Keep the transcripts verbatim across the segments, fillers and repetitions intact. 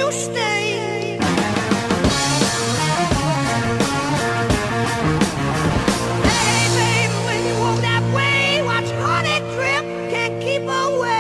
you stay. Hey baby, when you walk that way, watch honey drip, can't keep away.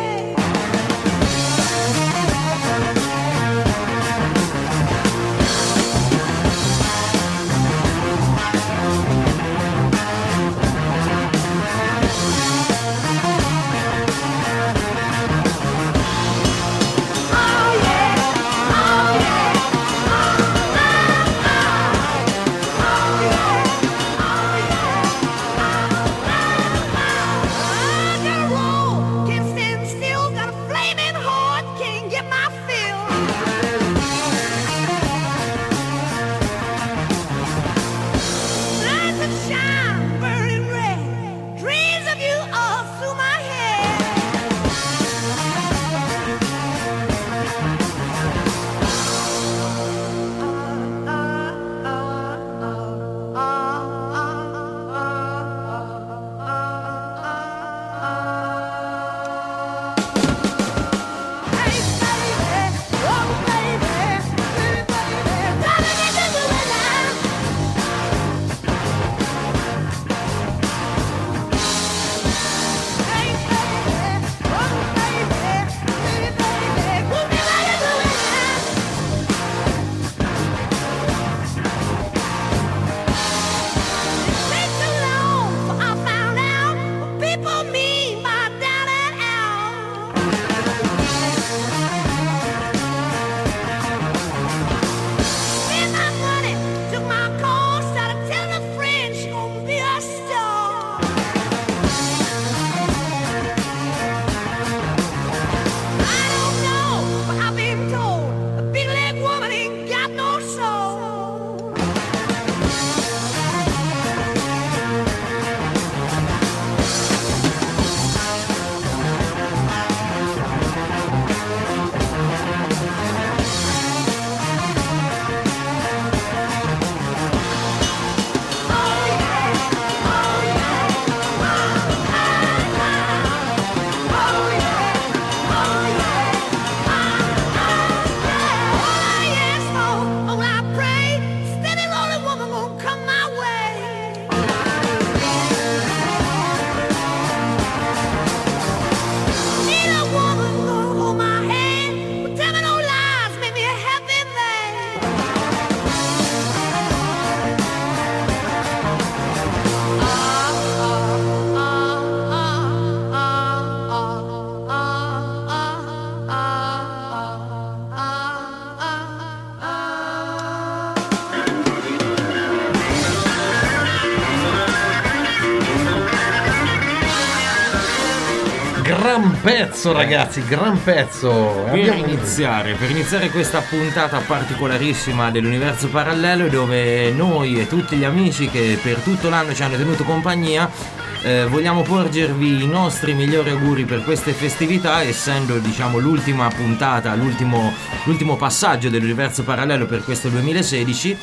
Gran pezzo ragazzi, gran pezzo. Per Abbiamo... iniziare, per iniziare questa puntata particolarissima dell'Universo Parallelo, dove noi e tutti gli amici che per tutto l'anno ci hanno tenuto compagnia eh, vogliamo porgervi i nostri migliori auguri per queste festività, essendo diciamo l'ultima puntata, l'ultimo, l'ultimo passaggio dell'Universo Parallelo per questo duemilasedici,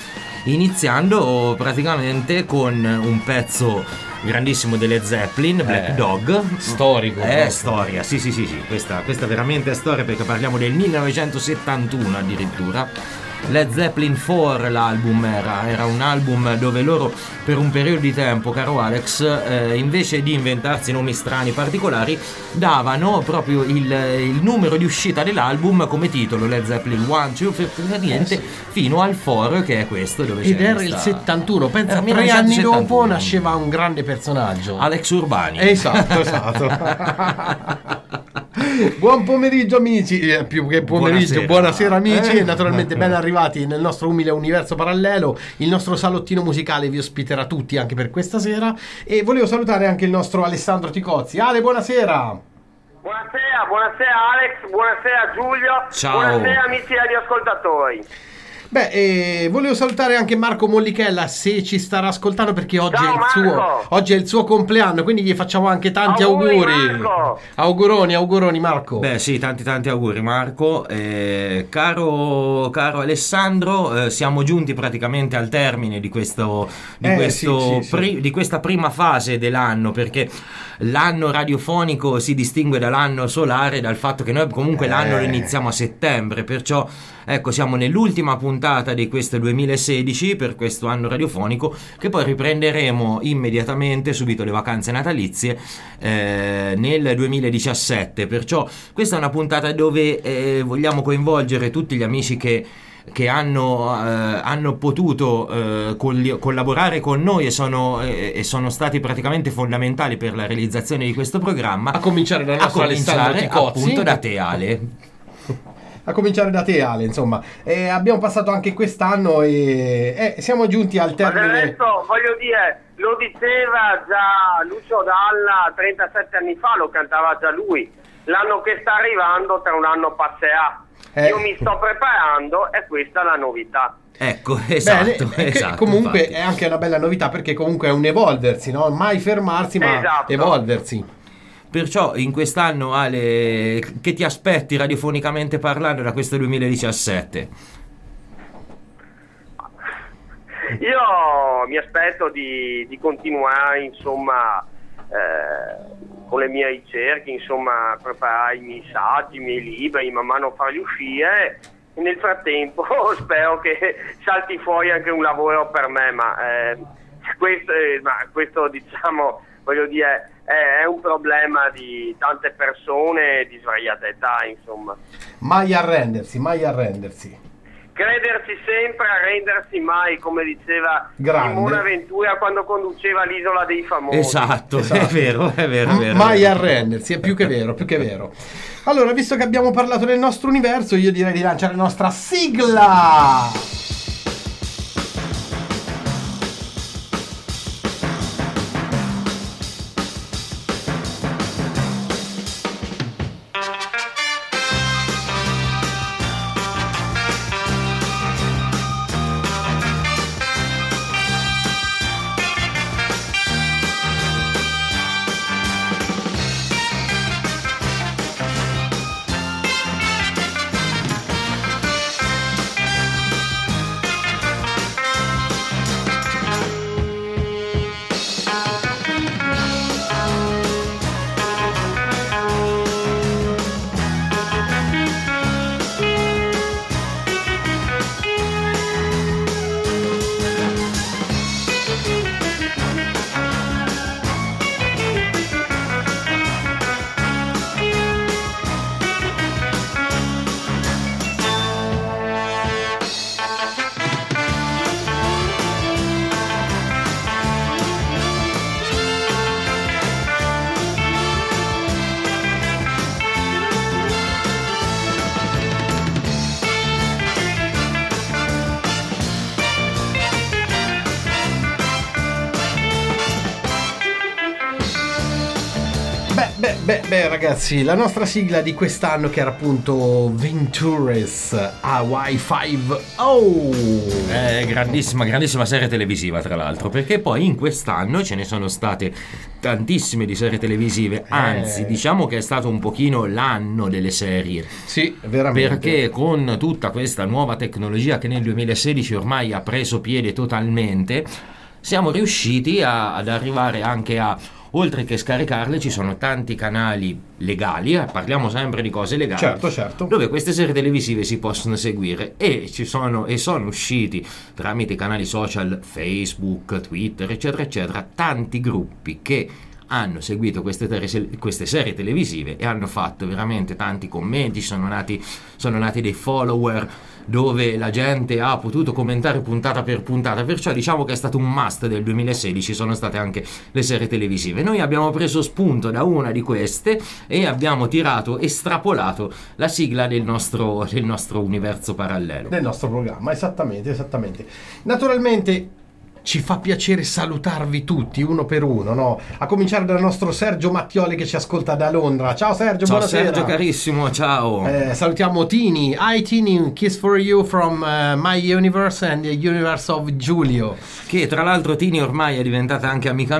iniziando praticamente con un pezzo grandissimo delle Zeppelin, Black eh, Dog, storico, è proprio. storia, sì sì sì sì, questa, questa veramente è storia, perché parliamo del millenovecentosettantuno addirittura. Led Zeppelin quattro l'album era, era un album dove loro per un periodo di tempo, caro Alex, eh, invece di inventarsi nomi strani particolari, davano proprio il, il numero di uscita dell'album come titolo, Led Zeppelin uno, due, tre, niente, fino al quattro, che è questo dove ed c'è era questa... il settantuno, pensa, Era tre anni dopo millenovecentosettantuno. nasceva un grande personaggio, Alex Urbani. esatto, esatto. Buon pomeriggio amici, eh, più che pomeriggio, Buonasera, buonasera amici, eh? e naturalmente ben arrivati nel nostro umile universo parallelo. Il nostro salottino musicale vi ospiterà tutti anche per questa sera, e volevo salutare anche il nostro Alessandro Ticozzi. Ale, buonasera. Buonasera, buonasera Alex, buonasera Giulio, Ciao. buonasera amici radioascoltatori. Beh, eh, volevo salutare anche Marco Mollichella, se ci starà ascoltando, perché oggi Ciao, è il Marco. suo oggi è il suo compleanno, quindi gli facciamo anche tanti Auguri, auguri. Marco. Auguroni, auguroni Marco. Beh sì, tanti tanti auguri Marco. Eh, caro, caro Alessandro, eh, siamo giunti praticamente al termine di questo, di, Eh, questo sì, sì, sì. pri- di questa prima fase dell'anno, perché l'anno radiofonico si distingue dall'anno solare dal fatto che noi comunque l'anno lo Eh. iniziamo a settembre, perciò ecco siamo nell'ultima puntata di questo duemilasedici per questo anno radiofonico, che poi riprenderemo immediatamente subito le vacanze natalizie eh, nel duemiladiciassette. Perciò questa è una puntata dove eh, vogliamo coinvolgere tutti gli amici che che hanno, eh, hanno potuto eh, colli- collaborare con noi e sono, eh, e sono stati praticamente fondamentali per la realizzazione di questo programma, A cominciare dal a nostro Alessandro cominciare Ticozzi. appunto da te Ale. A cominciare da te Ale, insomma. Eh, abbiamo passato anche quest'anno e eh, siamo giunti al Ma del termine. resto, voglio dire, lo diceva già Lucio Dalla trentasette anni fa, lo cantava già lui. L'anno che sta arrivando tra un anno passerà. Eh. Io mi sto preparando e questa è la novità. Ecco, esatto, Bene, eh, che esatto, comunque infatti. è anche una bella novità, perché comunque è un evolversi, no? Mai fermarsi, ma Esatto. evolversi. Perciò in quest'anno Ale, che ti aspetti radiofonicamente parlando da questo duemiladiciassette? Io mi aspetto di, di continuare, insomma, eh, con le mie ricerche, insomma, preparare i miei saggi, i miei libri, man mano farli uscire, e nel frattempo spero che salti fuori anche un lavoro per me, ma, eh, questo, eh, ma questo, diciamo, voglio dire, è, è un problema di tante persone di svariate età, insomma. Mai arrendersi, mai arrendersi. Credersi sempre, arrendersi mai, come diceva Grande. Simona Ventura quando conduceva l'Isola dei Famosi. Esatto, Esatto. è vero, è vero, è vero. Mai è vero. arrendersi, è più che vero, più che vero. Allora, visto che abbiamo parlato del nostro universo, io direi di lanciare la nostra sigla. Beh, beh, beh, ragazzi, la nostra sigla di quest'anno, che era appunto Ventures Hawaii cinque O. Eh, grandissima, grandissima serie televisiva, tra l'altro, perché poi in quest'anno ce ne sono state tantissime di serie televisive, anzi Eh. diciamo che è stato un pochino l'anno delle serie, Sì, veramente. perché con tutta questa nuova tecnologia che nel duemilasedici ormai ha preso piede totalmente, siamo riusciti a- ad arrivare anche a, oltre che scaricarle, ci sono tanti canali legali, eh, parliamo sempre di cose legali, Certo, certo. dove queste serie televisive si possono seguire, e ci sono e sono usciti tramite i canali social Facebook, Twitter, eccetera eccetera, tanti gruppi che hanno seguito queste, ter- queste serie televisive e hanno fatto veramente tanti commenti, sono nati, sono nati dei follower dove la gente ha potuto commentare puntata per puntata, perciò diciamo che è stato un must del duemilasedici, sono state anche le serie televisive. Noi abbiamo preso spunto da una di queste e abbiamo tirato, estrapolato la sigla del nostro, del nostro universo parallelo. Del nostro programma, esattamente, esattamente. Naturalmente ci fa piacere salutarvi tutti uno per uno, no? A cominciare dal nostro Sergio Mattioli che ci ascolta da Londra. Ciao Sergio, Ciao buonasera. Sergio carissimo, ciao. Eh, salutiamo Tini. Hi Tini, kiss for you from uh, my universe and the universe of Giulio. Che tra l'altro Tini ormai è diventata anche amica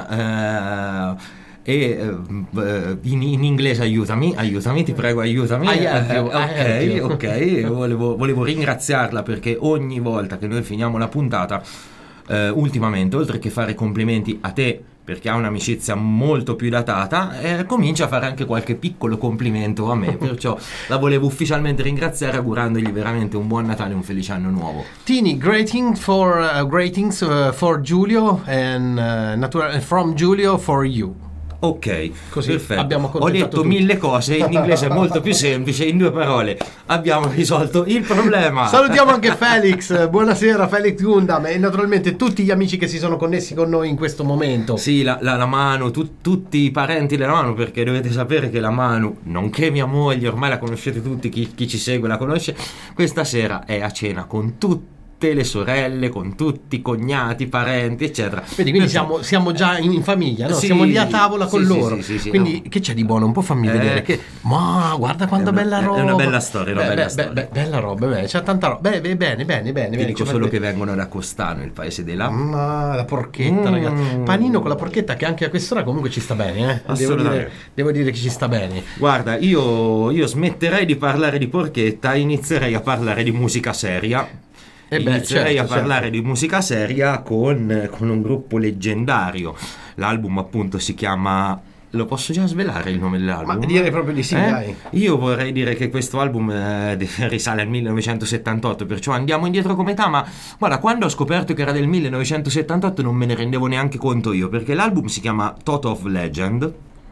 mia. Eh, e eh, in, in inglese aiutami, aiutami, ti prego, aiutami. I help you, Eh, I help you. ok, ok. Volevo, volevo ringraziarla perché ogni volta che noi finiamo la puntata, eh, ultimamente, oltre che fare complimenti a te, perché ha un'amicizia molto più datata, eh, comincia a fare anche qualche piccolo complimento a me, perciò la volevo ufficialmente ringraziare augurandogli veramente un buon Natale e un felice anno nuovo. Tini, greeting for, uh, greetings uh, for Giulio and uh, natura- from Giulio for you. Ok, Così perfetto. abbiamo Ho accontentato detto tutti. mille cose, in inglese è molto più semplice, in due parole abbiamo risolto il problema. Salutiamo anche Felix, buonasera Felix Gundam e naturalmente tutti gli amici che si sono connessi con noi in questo momento. Sì, la, la, la Manu, tu, tutti i parenti della Manu, perché dovete sapere che la Manu, nonché mia moglie, ormai la conoscete tutti, chi, chi ci segue la conosce, questa sera è a cena con tutti le sorelle, con tutti i cognati, parenti, eccetera. Vedi, quindi siamo, siamo già in, in famiglia, no? Sì, Siamo lì a tavola con sì, loro. sì, sì, sì, quindi no. Che c'è di buono? Un po' fammi Eh, vedere. Che... Ma guarda quanta è una- bella è roba. una bella storia, una Beh, bella beh, storia. beh, bella roba, beh, c'è tanta roba. Beh, beh, bene, bene, bene. Ti bene, dico ci solo fate- che vengono da Costano, il paese dei là. Ma la porchetta, Mm. ragazzi. Panino con la porchetta che anche a quest'ora comunque ci sta bene, eh. Devo Assolutamente. dire, devo dire che ci sta bene. Guarda, io, io smetterei di parlare di porchetta e inizierei a parlare di musica seria. Eh beh, Inizierei certo, a parlare certo. di musica seria con, con un gruppo leggendario. L'album appunto si chiama... Lo posso già svelare il nome dell'album? Ma direi proprio di sì, Eh? dai. Io vorrei dire che questo album eh, risale al millenovecentosettantotto, perciò andiamo indietro come età, ma guarda, quando ho scoperto che era del millenovecentosettantotto non me ne rendevo neanche conto io, perché l'album si chiama Thought of Legend.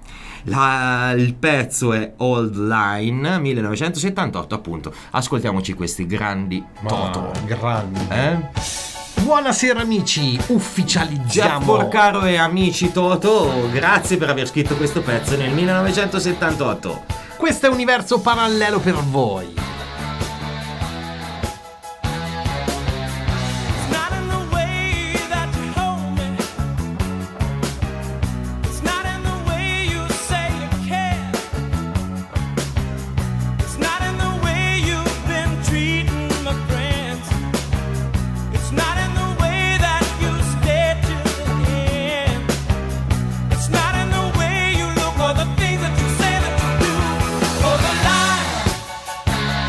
La, il pezzo è Old Line, millenovecentosettantotto appunto. Ascoltiamoci questi grandi Toto. Ma, grandi. Eh? Buonasera amici, ufficializziamo. Jeff Porcaro e amici Toto, grazie per aver scritto questo pezzo nel millenovecentosettantotto. Questo è Universo Parallelo per voi. It's not in the way that you hold me. It's not in the way you say you care. It's not in the way you've been treating my friends. It's not in the way that you stay till the end. It's not in the way you look or the things that you say that you do. Oh, the lie.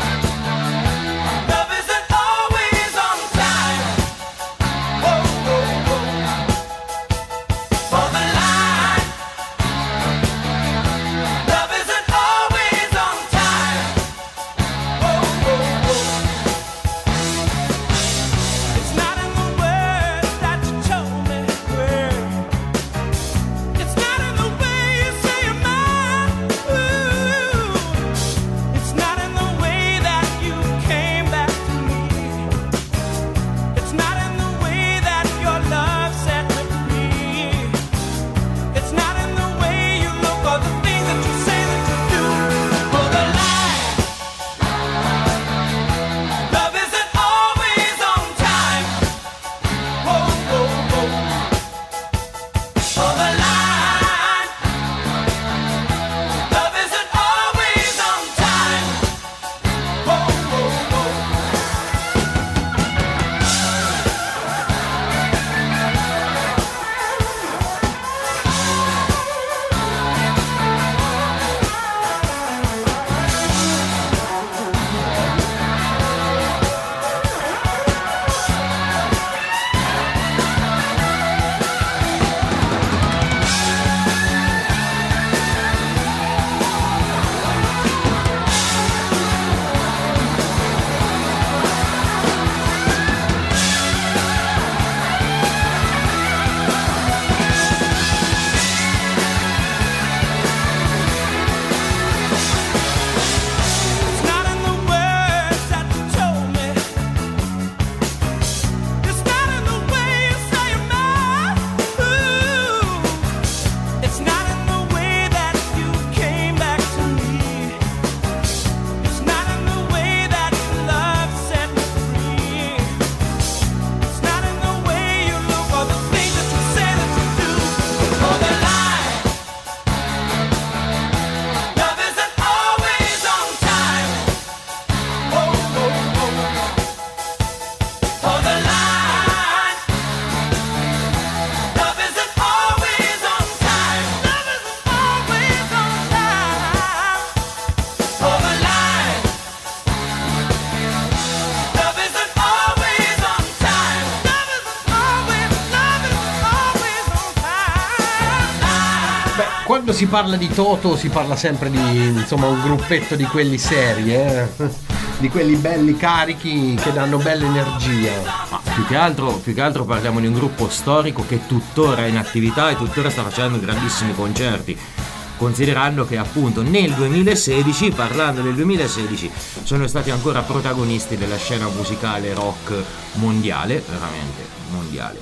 quando si parla di Toto si parla sempre di, insomma, un gruppetto di quelli seri, eh? Di quelli belli carichi che danno bella energia. Ma più che altro, più che altro parliamo di un gruppo storico che tuttora è in attività e tuttora sta facendo grandissimi concerti. Considerando che appunto nel duemilasedici, parlando del duemilasedici, sono stati ancora protagonisti della scena musicale rock mondiale, veramente mondiale.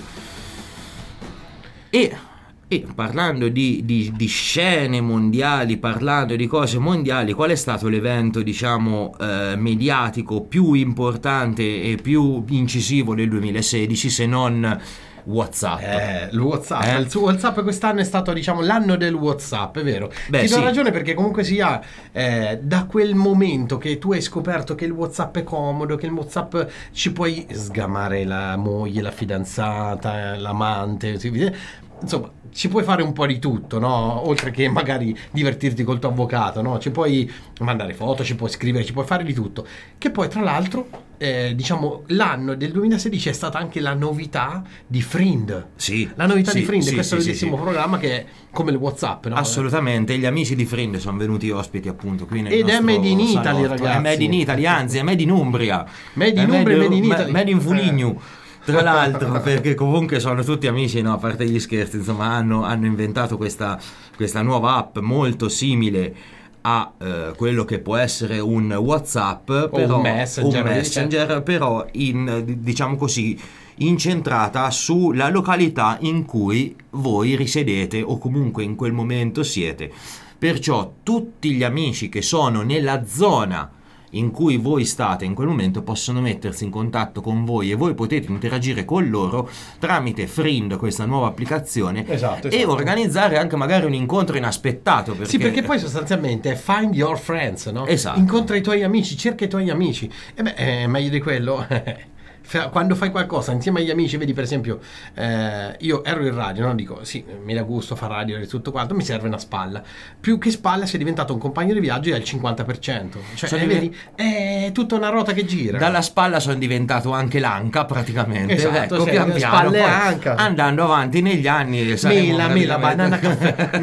E, e parlando di, di, di scene mondiali, parlando di cose mondiali, qual è stato l'evento, diciamo, eh, mediatico più importante e più incisivo del duemilasedici, se non WhatsApp? Eh, il WhatsApp, Eh? il suo WhatsApp quest'anno è stato, diciamo, l'anno del WhatsApp, è vero? Beh, Ti do sì. ragione, perché comunque sia eh, da quel momento che tu hai scoperto che il WhatsApp è comodo, che il WhatsApp ci puoi sgamare la moglie, la fidanzata, l'amante, si vede. Insomma, ci puoi fare un po' di tutto, no? Oltre che magari divertirti col tuo avvocato, no? Ci puoi mandare foto, ci puoi scrivere, ci puoi fare di tutto. Che poi, tra l'altro, eh, diciamo, l'anno del duemilasedici è stata anche la novità di Friend. Sì, La novità sì, di Friend, sì, questo sì, bellissimo sì. programma che è come il WhatsApp, no? Assolutamente, gli amici di Friend sono venuti ospiti appunto qui nel Ed è nostro made in Italy, salotto. ragazzi. È made in Italy, anzi è made in Umbria. Made in È Umbria e made in ma- Italy. Made in Fulignu. Eh. Tra l'altro, perché comunque sono tutti amici, no? A parte gli scherzi, insomma, hanno, hanno inventato questa, questa nuova app molto simile a eh, quello che può essere un WhatsApp, però, un Messenger, un messenger, però in, diciamo così, incentrata sulla località in cui voi risiedete o comunque in quel momento siete. Perciò tutti gli amici che sono nella zona in cui voi state in quel momento possono mettersi in contatto con voi e voi potete interagire con loro tramite Friend, questa nuova applicazione, Esatto, e esatto. organizzare anche magari un incontro inaspettato, perché Sì, perché poi sostanzialmente è find your friends, no? Esatto. Incontra i tuoi amici, cerca i tuoi amici. E beh, è meglio di quello. Fa- Quando fai qualcosa insieme agli amici, vedi, per esempio, eh, io ero in radio, no? Dico, sì, mi dà gusto fare radio e tutto quanto, mi serve una spalla. Più che spalla, sei diventato un compagno di viaggio e hai il cinquanta per cento. Cioè, Sono eh, diven- vedi, è tutta una ruota che gira. dalla spalla sono diventato anche l'anca praticamente. Esatto, ecco, sì, pian le piano, spalle poi anca. andando avanti negli anni saremo Mela, mela, banana praticamente- caffè,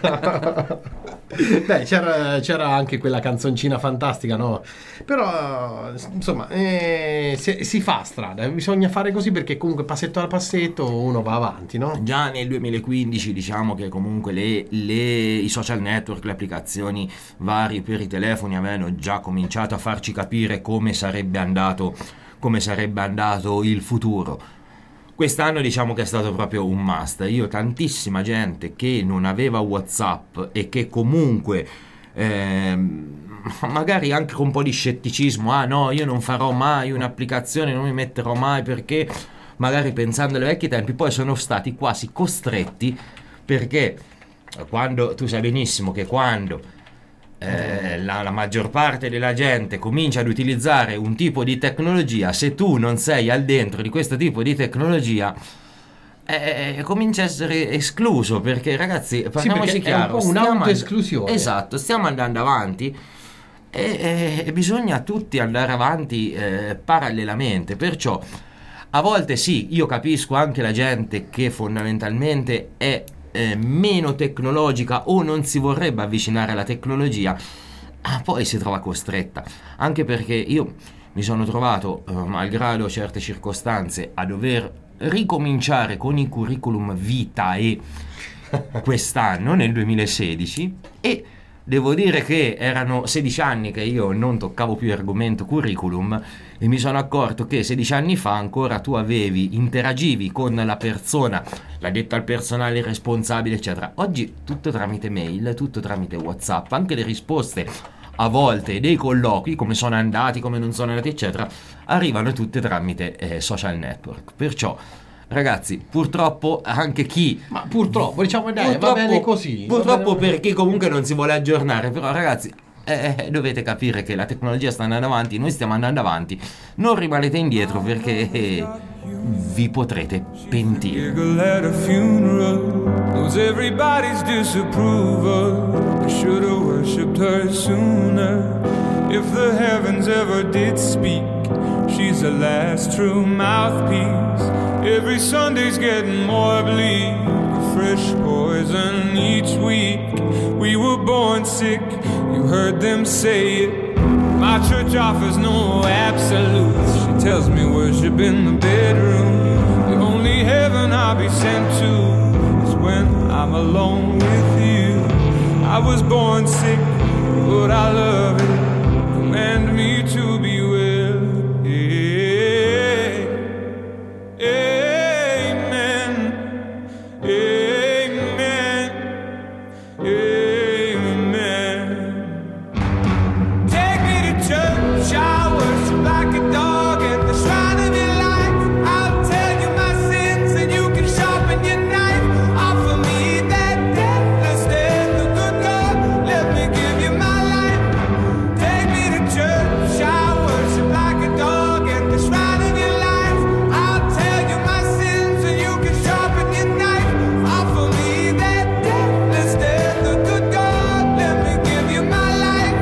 mela. Beh, c'era, c'era anche quella canzoncina fantastica, no? Però, insomma, eh, si, si fa strada, bisogna fare così, perché comunque passetto al passetto uno va avanti, no? Già nel duemilaquindici diciamo che comunque le, le- i social network, le applicazioni vari per i telefoni avevano già cominciato a farci capire come sarebbe andato, come sarebbe andato il futuro. Quest'anno diciamo che è stato proprio un must. Io tantissima gente che non aveva WhatsApp e che comunque ehm, magari anche con un po' di scetticismo, ah no, io non farò mai un'applicazione, non mi metterò mai, perché magari pensando ai vecchi tempi, poi sono stati quasi costretti, perché quando tu sai benissimo che quando eh, la, la maggior parte della gente comincia ad utilizzare un tipo di tecnologia, se tu non sei al dentro di questo tipo di tecnologia, eh, comincia a essere escluso, perché ragazzi, parliamoci perché è un chiaro, po' stiamo and- un'autoesclusione. esatto, stiamo andando avanti e, e- e bisogna tutti andare avanti eh, parallelamente. Perciò a volte sì, io capisco anche la gente che fondamentalmente è eh, meno tecnologica o non si vorrebbe avvicinare alla tecnologia, ah, poi si trova costretta, anche perché io mi sono trovato, eh, malgrado certe circostanze, a dover ricominciare con il curriculum vitae quest'anno nel duemilasedici, e devo dire che erano sedici anni che io non toccavo più l'argomento curriculum, e mi sono accorto che sedici anni fa ancora tu avevi, interagivi con la persona, l'addetto al personale, il responsabile, eccetera. Oggi tutto tramite mail, tutto tramite WhatsApp, anche le risposte a volte dei colloqui, come sono andati, come non sono andati, eccetera, arrivano tutte tramite eh, social network. Perciò ragazzi, purtroppo anche chi Ma purtroppo, diciamo, dai, purtroppo, va bene così. va purtroppo bene- per chi comunque non si vuole aggiornare, però ragazzi, eh, dovete capire che la tecnologia sta andando avanti, noi stiamo andando avanti, non rimanete indietro, perché eh, vi potrete pentire. Giggle at a funeral knows everybody's disapproval. I should have worshipped her sooner. If the heavens ever did speak, she's the last true mouthpiece. Every Sunday's getting more bleak, fresh poison each week. we were born sick. You heard them say it. My church offers no absolutes. She tells me worship in the bedroom. The only heaven I'll be sent to is when I'm alone with you. I was born sick, but I love it. Command me to be well. Amen. Amen. Amen. Take me to church, I worship like a dog at the shrine of your life. I'll tell you my sins and you can sharpen your knife. Offer me that deathless death, the good God, let me give you my life. Take me to church, I worship like a dog at the shrine of your life. I'll tell you my sins and you can sharpen your knife. Offer me that deathless death, the good God, let me give you my life.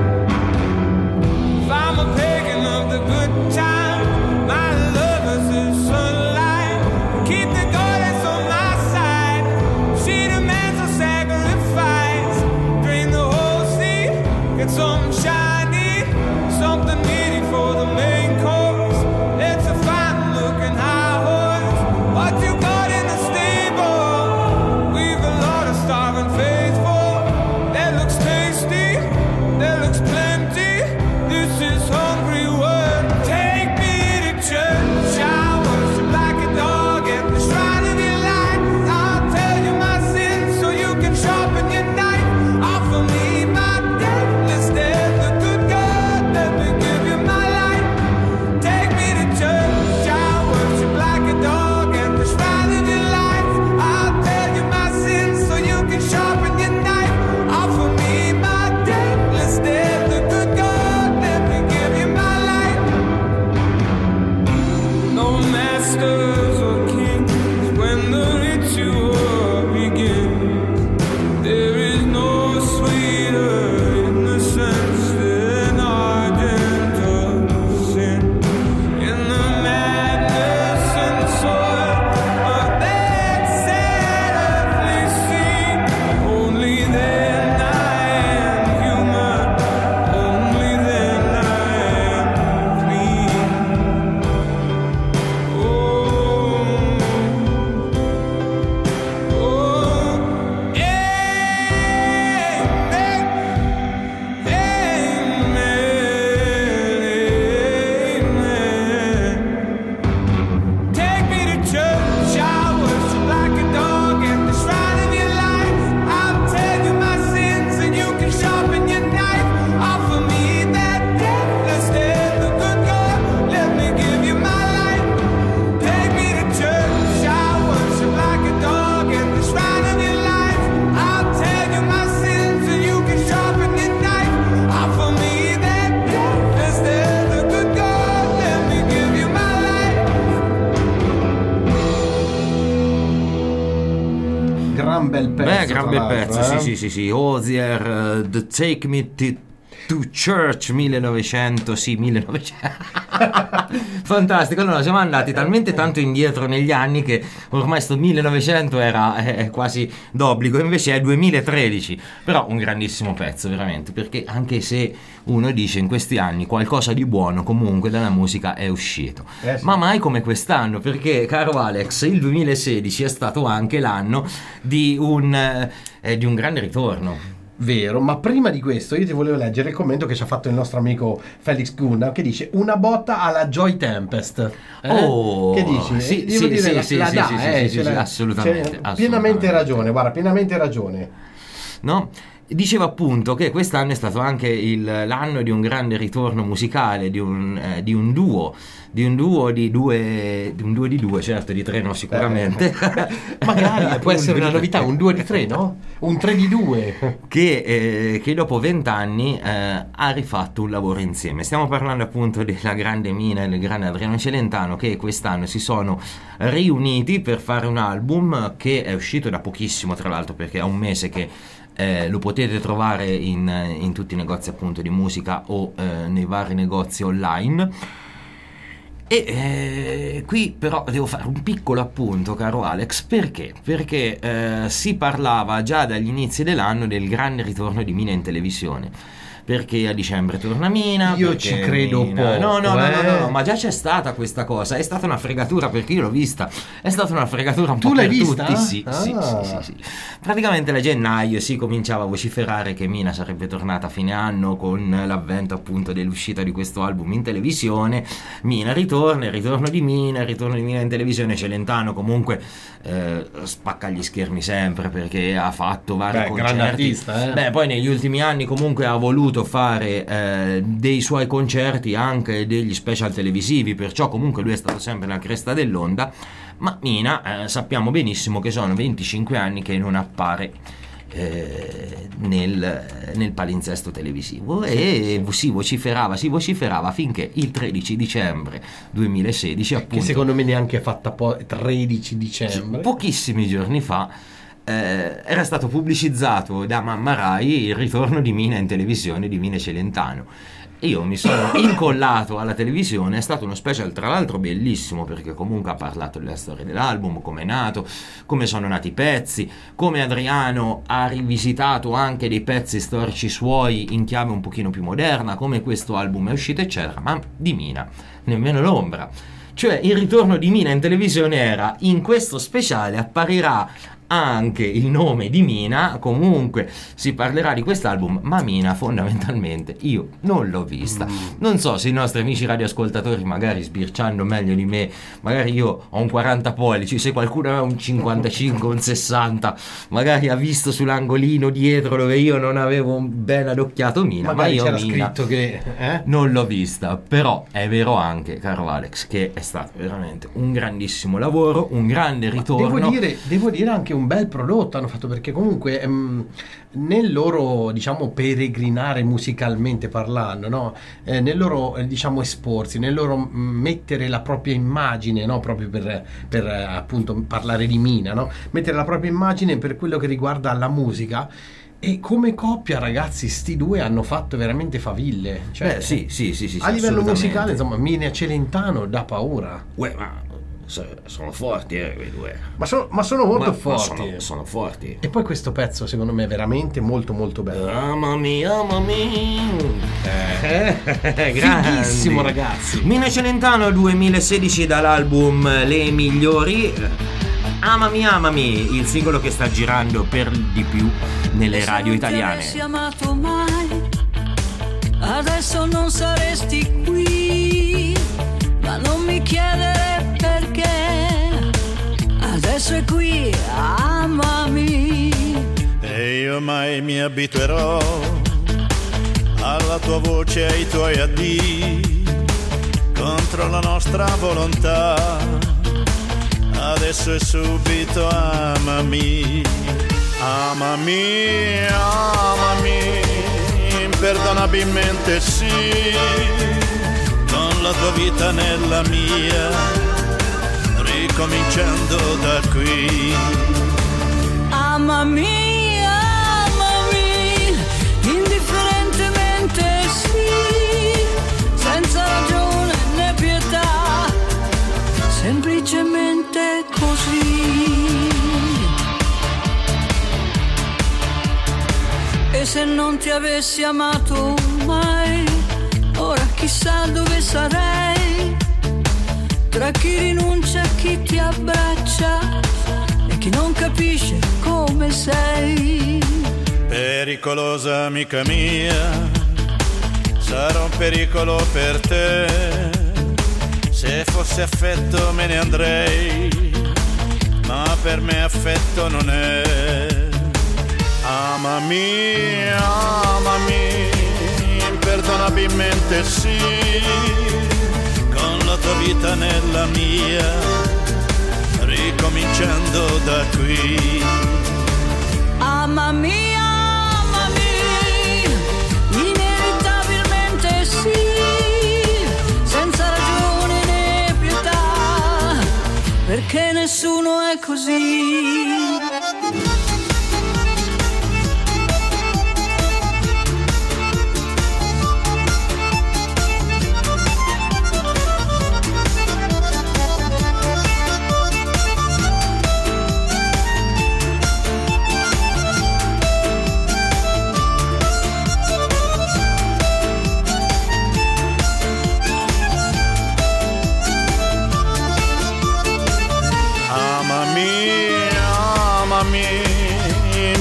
If I'm a pagan of the good time, my love is the sunlight. Keep the goddess on my side. She demands a sacrifice. Drain the whole sea, get some shiny, something needy for the main course. It's a fine looking high horse. What you got in the stable? We've a lot of starving faithful. That looks tasty, that looks plenty. This is hungry word. Take me to church, I worship like a dog at the shrine of your life. I'll tell you my sins so you can sharpen your knife. Offer me my deathless death, the good God, let me give you my life. Take me to church, I worship like a dog at the shrine of your life. I'll tell you my sins so you can sharpen your knife. Offer me my deathless death, the good God, let me give you my life. No masters or kings when the ritual begins. There is no sweeter innocence than our gentle sin. In the madness and soil of that sad earthly scene, only then I am human, only then I am clean. Oh, oh, amen, amen, amen. Take me to church, I worship like a dog at the shrine of your life. I'll tell you my sins and you can sharpen your knife. Offer me that deathless death, the good God, let me give you my life. Take me to church, I worship like a dog at the shrine of your life. I'll tell you my sins and you can sharpen your knife. Offer me that deathless death, the good God, let me give you my life. Gran bel pezzo. Beh, gran bel tra l'altro, pezzo, eh. sì, sì, sì, sì. Ozier, uh, The Take Me to, to Church millenovecento, sì, millenovecento. Fantastico. Allora, siamo andati talmente tanto indietro negli anni che ormai sto millenovecento era è, è quasi d'obbligo, invece è duemilatredici. Però un grandissimo pezzo, veramente, perché anche se uno dice in questi anni qualcosa di buono comunque dalla musica è uscito, Eh sì. ma mai come quest'anno, perché, caro Alex, il duemilasedici è stato anche l'anno di un, eh, di un grande ritorno. Vero, ma prima di questo io ti volevo leggere il commento che ci ha fatto il nostro amico Felix Gunnar, che dice una botta alla Joy Tempest. Eh? Oh, che dici? sì, Eh, devo sì, dire, sì, la, sì, la sì, dà, sì, sì, eh, sì, ce sì, l'ha- assolutamente, c'è assolutamente. pienamente ragione, guarda, pienamente ragione. No? Diceva appunto che quest'anno è stato anche il, l'anno di un grande ritorno musicale, di un, eh, di un duo, di un duo di due, di un duo di due, certo, di tre no sicuramente. Magari può Un essere due una di novità, tre. un due di tre, no? Un tre di due. Che, eh, che dopo vent'anni eh, ha rifatto un lavoro insieme. Stiamo parlando appunto della grande Mina e del grande Adriano Celentano, che quest'anno si sono riuniti per fare un album che è uscito da pochissimo, tra l'altro, perché è un mese che eh, lo potete trovare in, in tutti i negozi appunto di musica o eh, nei vari negozi online. E eh, qui però devo fare un piccolo appunto, caro Alex, perché? Perché eh, si parlava già dagli inizi dell'anno del grande ritorno di Mina in televisione. Perché a dicembre torna Mina. Io ci credo Mina... poco. No, no, no, eh. no, no, no, ma già c'è stata questa cosa. È stata una fregatura, perché io l'ho vista. È stata una fregatura un Tu po' l'hai per vista? tutti. Sì, Ah. sì, sì, sì, sì. Praticamente a gennaio si cominciava a vociferare che Mina sarebbe tornata a fine anno con l'avvento appunto dell'uscita di questo album in televisione. Mina ritorna, il ritorno di Mina, il ritorno di Mina in televisione. Celentano comunque eh, spacca gli schermi sempre, perché ha fatto vari Beh, concerti. grande artista, eh. Beh, poi negli ultimi anni comunque ha voluto fare eh, dei suoi concerti, anche degli special televisivi, perciò comunque lui è stato sempre nella cresta dell'onda. Ma Mina eh, sappiamo benissimo che sono venticinque anni che non appare eh, nel, nel palinsesto televisivo, e si vociferava, si vociferava finché il tredici dicembre duemilasedici, appunto, Che secondo me neanche è fatta poi tredici dicembre. pochissimi giorni fa, eh, era stato pubblicizzato da Mamma Rai il ritorno di Mina in televisione, di Mina e Celentano. Io mi sono incollato alla televisione, è stato uno special tra l'altro bellissimo, perché comunque ha parlato della storia dell'album, come è nato, come sono nati i pezzi, come Adriano ha rivisitato anche dei pezzi storici suoi in chiave un pochino più moderna, come questo album è uscito eccetera, ma di Mina nemmeno l'ombra. Cioè il ritorno di Mina in televisione era: in questo speciale apparirà anche il nome di Mina, comunque si parlerà di quest'album, ma Mina fondamentalmente io non l'ho vista. Non so se i nostri amici radioascoltatori, magari sbirciando meglio di me, magari io ho un quaranta pollici, se qualcuno ha un cinquantacinque, un sessanta, magari ha visto sull'angolino dietro dove io non avevo ben adocchiato Mina, Magari ma io c'era Mina scritto che eh? non l'ho vista. Però è vero anche, caro Alex, che è stato veramente un grandissimo lavoro, un grande ritorno. Devo dire, devo dire anche un bel prodotto hanno fatto, perché comunque ehm, nel loro, diciamo, peregrinare musicalmente parlando, no? Eh, nel loro eh, diciamo esporsi, nel loro mh, mettere la propria immagine, no? Proprio per, per eh, appunto parlare di Mina, no? Mettere la propria immagine per quello che riguarda la musica. E come coppia, ragazzi, sti due hanno fatto veramente faville. Cioè, Beh, sì, sì, sì, sì, a livello assolutamente. musicale, insomma, Mina e Celentano da paura. Uè, ma so- sono forti, eh, quei due. Ma, so- ma sono molto Ma- ma forti. sono, sono forti. E poi questo pezzo secondo me è veramente molto molto bello. Amami, amami. Eh, Grandi. fighissimo, ragazzi. Mina e Celentano duemilasedici, dall'album Le Migliori. Amami, amami, il singolo che sta girando per di più nelle radio italiane. Se non ti avessi amato mai, adesso non saresti qui. Ma non mi chiedere perché, adesso è qui, amami. E io mai mi abituerò alla tua voce e ai tuoi addii, contro la nostra volontà. Adesso è subito, amami, amami, amami, imperdonabilmente sì, con la tua vita nella mia, ricominciando da qui. Amami, amami, indifferentemente sì, senza ragione né pietà, semplicemente così. E se non ti avessi amato mai, ora chissà dove sarei, tra chi rinuncia e chi ti abbraccia e chi non capisce come sei. Pericolosa amica mia, sarò un pericolo per te. Se fosse affetto me ne andrei, ma per me affetto non è. Amami, amami, imperdonabilmente sì, con la tua vita nella mia, ricominciando da qui. Amami, amami, inevitabilmente sì, senza ragione né pietà, perché nessuno è così.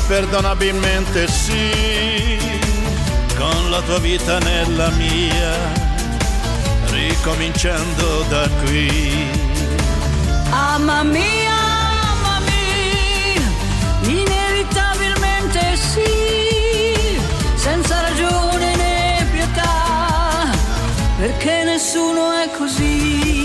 imperdonabilmente sì, con la tua vita nella mia, ricominciando da qui. Mamma mia, mamma mia, inevitabilmente sì, senza ragione né pietà, perché nessuno è così.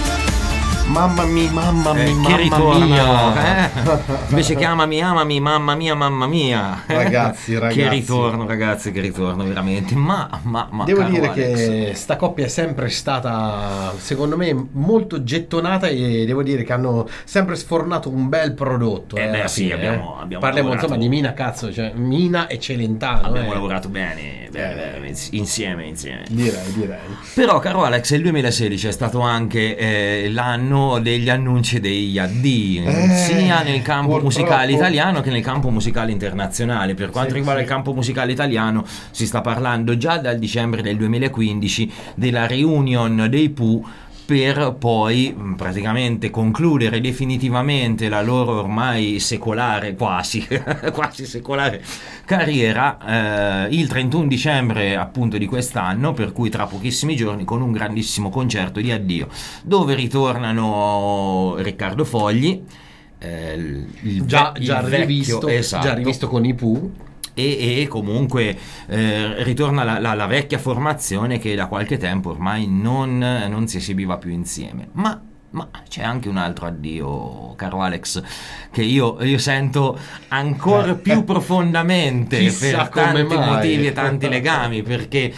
Mamma mia, mamma mia, Eh, mamma che ritorno, mia. eh? Invece chiamami, amami, mamma mia, mamma mia. Ragazzi, ragazzi. Che ritorno, ragazzi, che ritorno, veramente. Ma, ma, ma. Devo caro dire Alex, che sta coppia è sempre stata, secondo me, molto gettonata e devo dire che hanno sempre sfornato un bel prodotto. Eh eh, beh, alla sì, fine, abbiamo- eh. abbiamo Parliamo lavorato- insomma di Mina, cazzo, cioè Mina e Celentano. abbiamo eh. lavorato bene, bene, bene, insieme, insieme. Direi, direi. Però, caro Alex, il duemilasedici è stato anche eh, l'anno degli annunci degli addii, Eh, sia nel campo purtroppo. musicale italiano che nel campo musicale internazionale. Per quanto Sì, riguarda sì. il campo musicale italiano, si sta parlando già dal dicembre del duemilaquindici della reunion dei Pooh, per poi mh, praticamente concludere definitivamente la loro ormai secolare, quasi, quasi secolare carriera eh, il trentuno dicembre appunto di quest'anno, per cui tra pochissimi giorni, con un grandissimo concerto di addio dove ritornano Riccardo Fogli, eh, il, il Già, ve- già il vecchio- rivisto, esatto, già rivisto con i Pooh. e, e comunque eh, ritorna la, la- la vecchia formazione che da qualche tempo ormai non, non si esibiva più insieme. Ma, ma c'è anche un altro addio, caro Alex, che io, io sento ancora più profondamente Chissà per tanti come mai. motivi e tanti legami, perché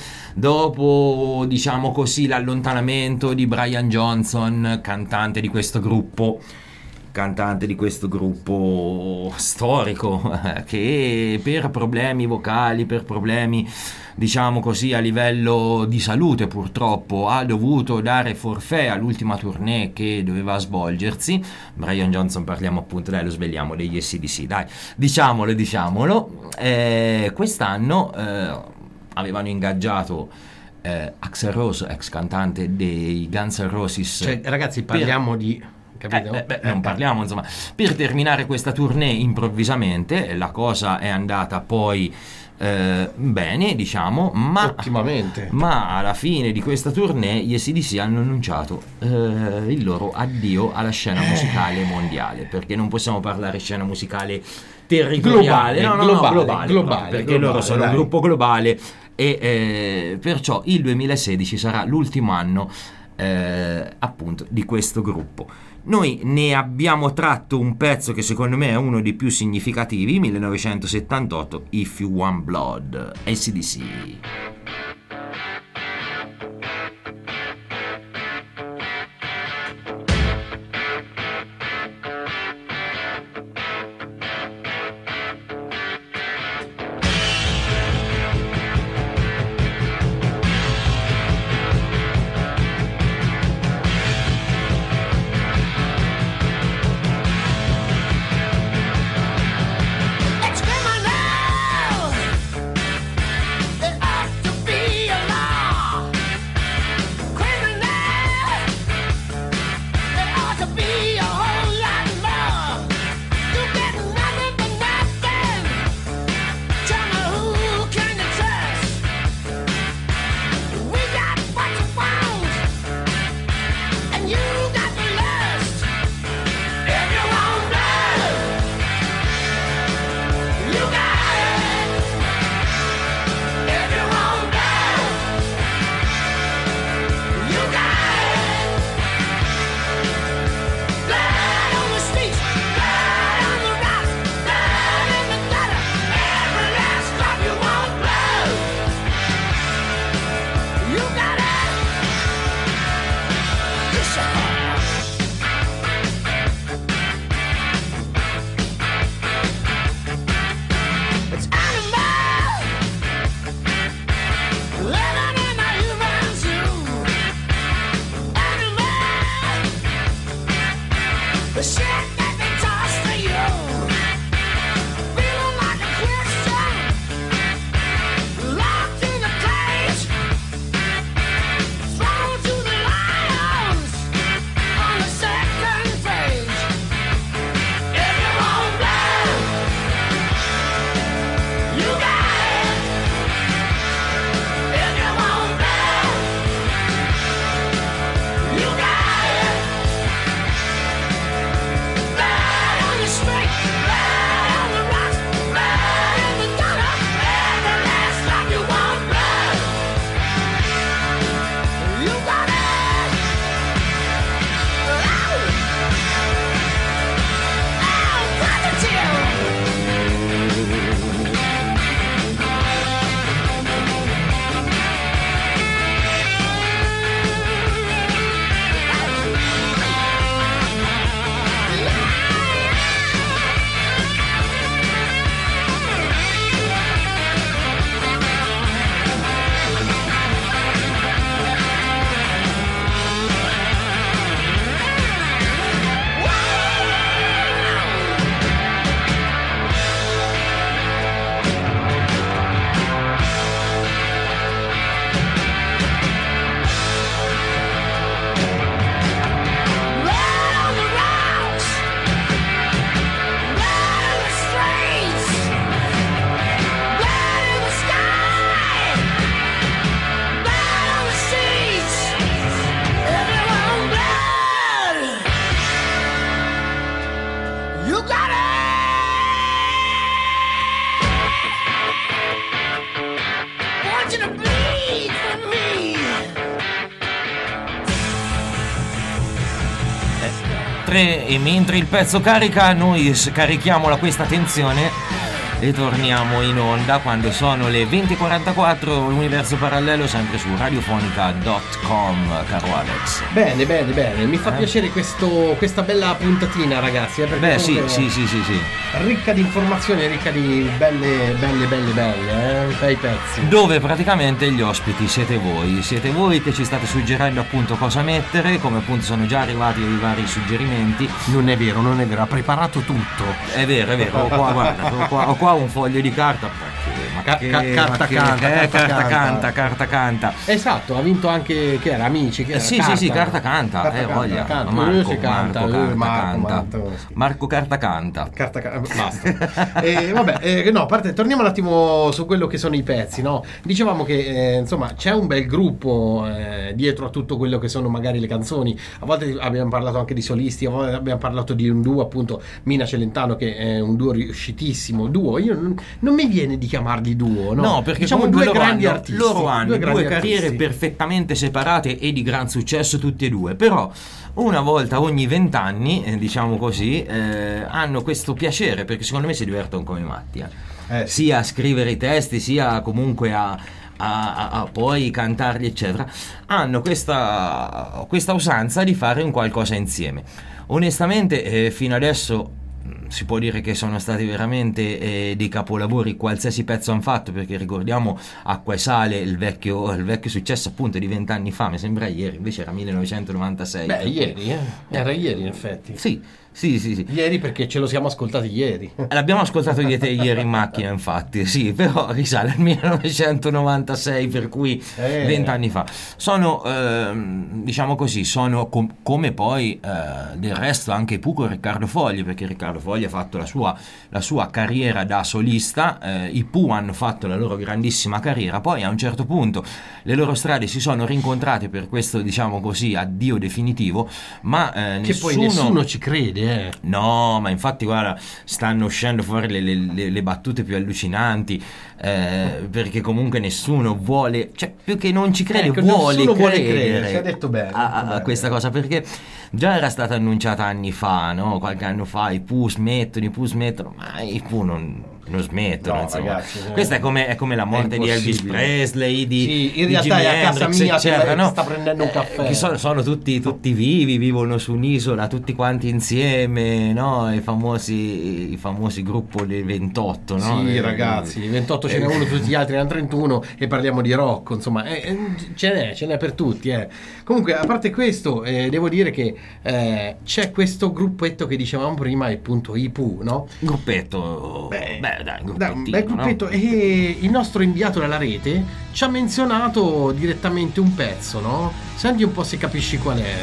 dopo, diciamo così, l'allontanamento di Brian Johnson, cantante di questo gruppo, cantante di questo gruppo storico, eh, che per problemi vocali, per problemi diciamo così a livello di salute purtroppo ha dovuto dare forfait all'ultima tournée che doveva svolgersi. Brian Johnson, parliamo appunto, dai, lo svegliamo, degli A C D C, dai, diciamolo, diciamolo. Eh, quest'anno eh, avevano ingaggiato eh, Axl Rose, ex cantante dei Guns N' Roses. Cioè, ragazzi, parliamo di... Capito? Eh, beh, beh, non parliamo, insomma, per terminare questa tournée improvvisamente. La cosa è andata poi eh, bene, diciamo, ma, Ottimamente. ma alla fine di questa tournée gli A C D C hanno annunciato eh, il loro addio alla scena musicale mondiale, perché non possiamo parlare scena musicale territoriale, Globale, no, no, globale, no, globale, globale, perché globale, loro sono dai. un gruppo globale e eh, perciò il duemilasedici sarà l'ultimo anno eh, appunto di questo gruppo. Noi ne abbiamo tratto un pezzo che secondo me è uno dei più significativi, millenovecentosettantotto, If You Want Blood, A C D C. It's criminal. It ought to be a law. Criminal. It ought to be a whole lot more. You get nothing but nothing. Tell me, who can you trust? We got what you want, and you got the lust. If you want blood, you got it. If you want blood, you got it. Blood on the streets, blood on the rocks, blood in the gutter. Every last drop, you want blood. You got it. Yes, sir. It's animal, living in a human zoo. Animal, the shit that they toss to you. Feeling like a Christian, locked in a cage, thrown to the lions. mentre, e mentre il pezzo carica, noi carichiamo la, questa tensione e torniamo in onda quando sono le venti e quarantaquattro, l'universo parallelo sempre su radiofonica punto com, caro Alex. Bene, bene, bene, mi fa Eh. piacere questo, questa bella puntatina, ragazzi, eh, perché Beh sì, comunque sì, sì, sì, sì. ricca di informazioni, ricca di belle, belle, belle, belle, eh, bei pezzi. Dove praticamente gli ospiti siete voi, siete voi che ci state suggerendo appunto cosa mettere, come appunto sono già arrivati i vari suggerimenti. Non è vero, non è vero, ha preparato tutto. È vero, è vero, ho qua, guarda, ho qua, ho qua un foglio di carta, ma Ca- che, ca- ma carta che- canta, eh, carta carta canta. canta, carta canta. Esatto, ha vinto anche, che era, Amici, che Eh, era? sì, sì, sì, carta canta, Carta eh, canta, voglia. canta. Marco, Eh, si canta, Marco, eh, carta Marco, canta. Marco. Marco carta canta. Carta ca- basta. E vabbè, eh, no, a parte, torniamo un attimo su quello che sono i pezzi, no? Dicevamo che eh, insomma c'è un bel gruppo eh, dietro a tutto quello che sono magari le canzoni. A volte abbiamo parlato anche di solisti, a volte abbiamo parlato di un duo, appunto Mina Celentano, che è un duo riuscitissimo. Duo, io non, non mi viene di chiamarli duo, no? No, perché diciamo comunque due loro grandi hanno, artisti. loro hanno due, grandi carriere artisti. perfettamente separate e di gran successo tutti e due, però una volta ogni vent'anni, eh, diciamo così, eh, hanno questo piacere, perché secondo me si divertono come matti, eh. Eh, sia a scrivere i testi, sia comunque a, a, a, a poi cantarli, eccetera. Hanno questa, questa usanza di fare un qualcosa insieme. Onestamente, eh, fino adesso si può dire che sono stati veramente eh, dei capolavori, qualsiasi pezzo hanno fatto, perché ricordiamo Acqua e Sale, il vecchio, il vecchio successo appunto di vent'anni fa, mi sembra ieri, invece era millenovecentonovantasei. Beh, ieri, eh? Era ieri in effetti. Sì, sì, sì, sì. Ieri, perché ce lo siamo ascoltati ieri. L'abbiamo ascoltato io e te ieri in macchina, infatti, sì, però risale al millenovecentonovantasei, per cui Eh. vent'anni fa. Sono, ehm, diciamo così, sono com- come poi eh, del resto anche Puco e Riccardo Fogli, perché Riccardo Fogli ha fatto la sua, la sua carriera da solista, eh, i Pooh hanno fatto la loro grandissima carriera, poi a un certo punto le loro strade si sono rincontrate per questo, diciamo così, addio definitivo, ma eh, Che nessuno... poi nessuno ci crede, eh. No, ma infatti guarda, stanno uscendo fuori le, le- le- le battute più allucinanti, eh, perché comunque nessuno vuole, cioè più che non ci crede, Ecco, vuole nessuno vuole credere, credere, si è detto bene, a, a- a bene. questa cosa, perché già era stata annunciata anni fa, no? Qualche anno fa, i Pooh smettono, i Pooh smettono, ma i Pooh non, non smettono, No, insomma. ragazzi, eh. Questa è come, è come la morte di Elvis impossibile. Presley, di, Sì, in di realtà Jimi è a casa Hendrix, mia che eccetera, lei no? sta prendendo un Eh, caffè. che sono, sono tutti, tutti vivi, vivono su un'isola tutti quanti insieme, no? I famosi, i famosi gruppo dei ventotto, no? Sì, Eh, ragazzi, ventotto ce n'è uno, tutti gli altri erano trentuno, e parliamo di rock, insomma, eh, eh, ce n'è, ce n'è per tutti, eh. Comunque, a parte questo, eh, devo dire che eh, c'è questo gruppetto che dicevamo prima, è appunto i Pooh, no? Gruppetto, Beh, beh, dai, un Dai, un gruppettino, bel gruppetto, no? e il nostro inviato dalla rete ci ha menzionato direttamente un pezzo, no? Senti un po' se capisci qual è.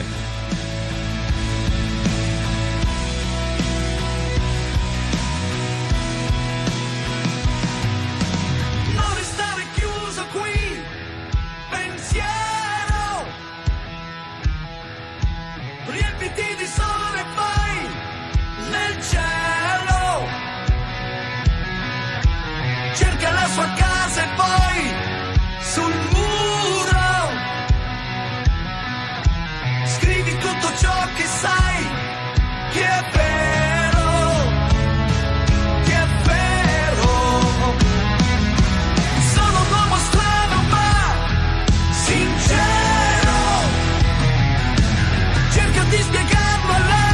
Non restare chiuso qui, pensiero. Riempiti di sole e vai nel cielo. Cerca la sua casa e poi sul muro scrivi tutto ciò che sai che è vero, che è vero. Sono un uomo strano ma sincero. Cerca di spiegarlo a lei.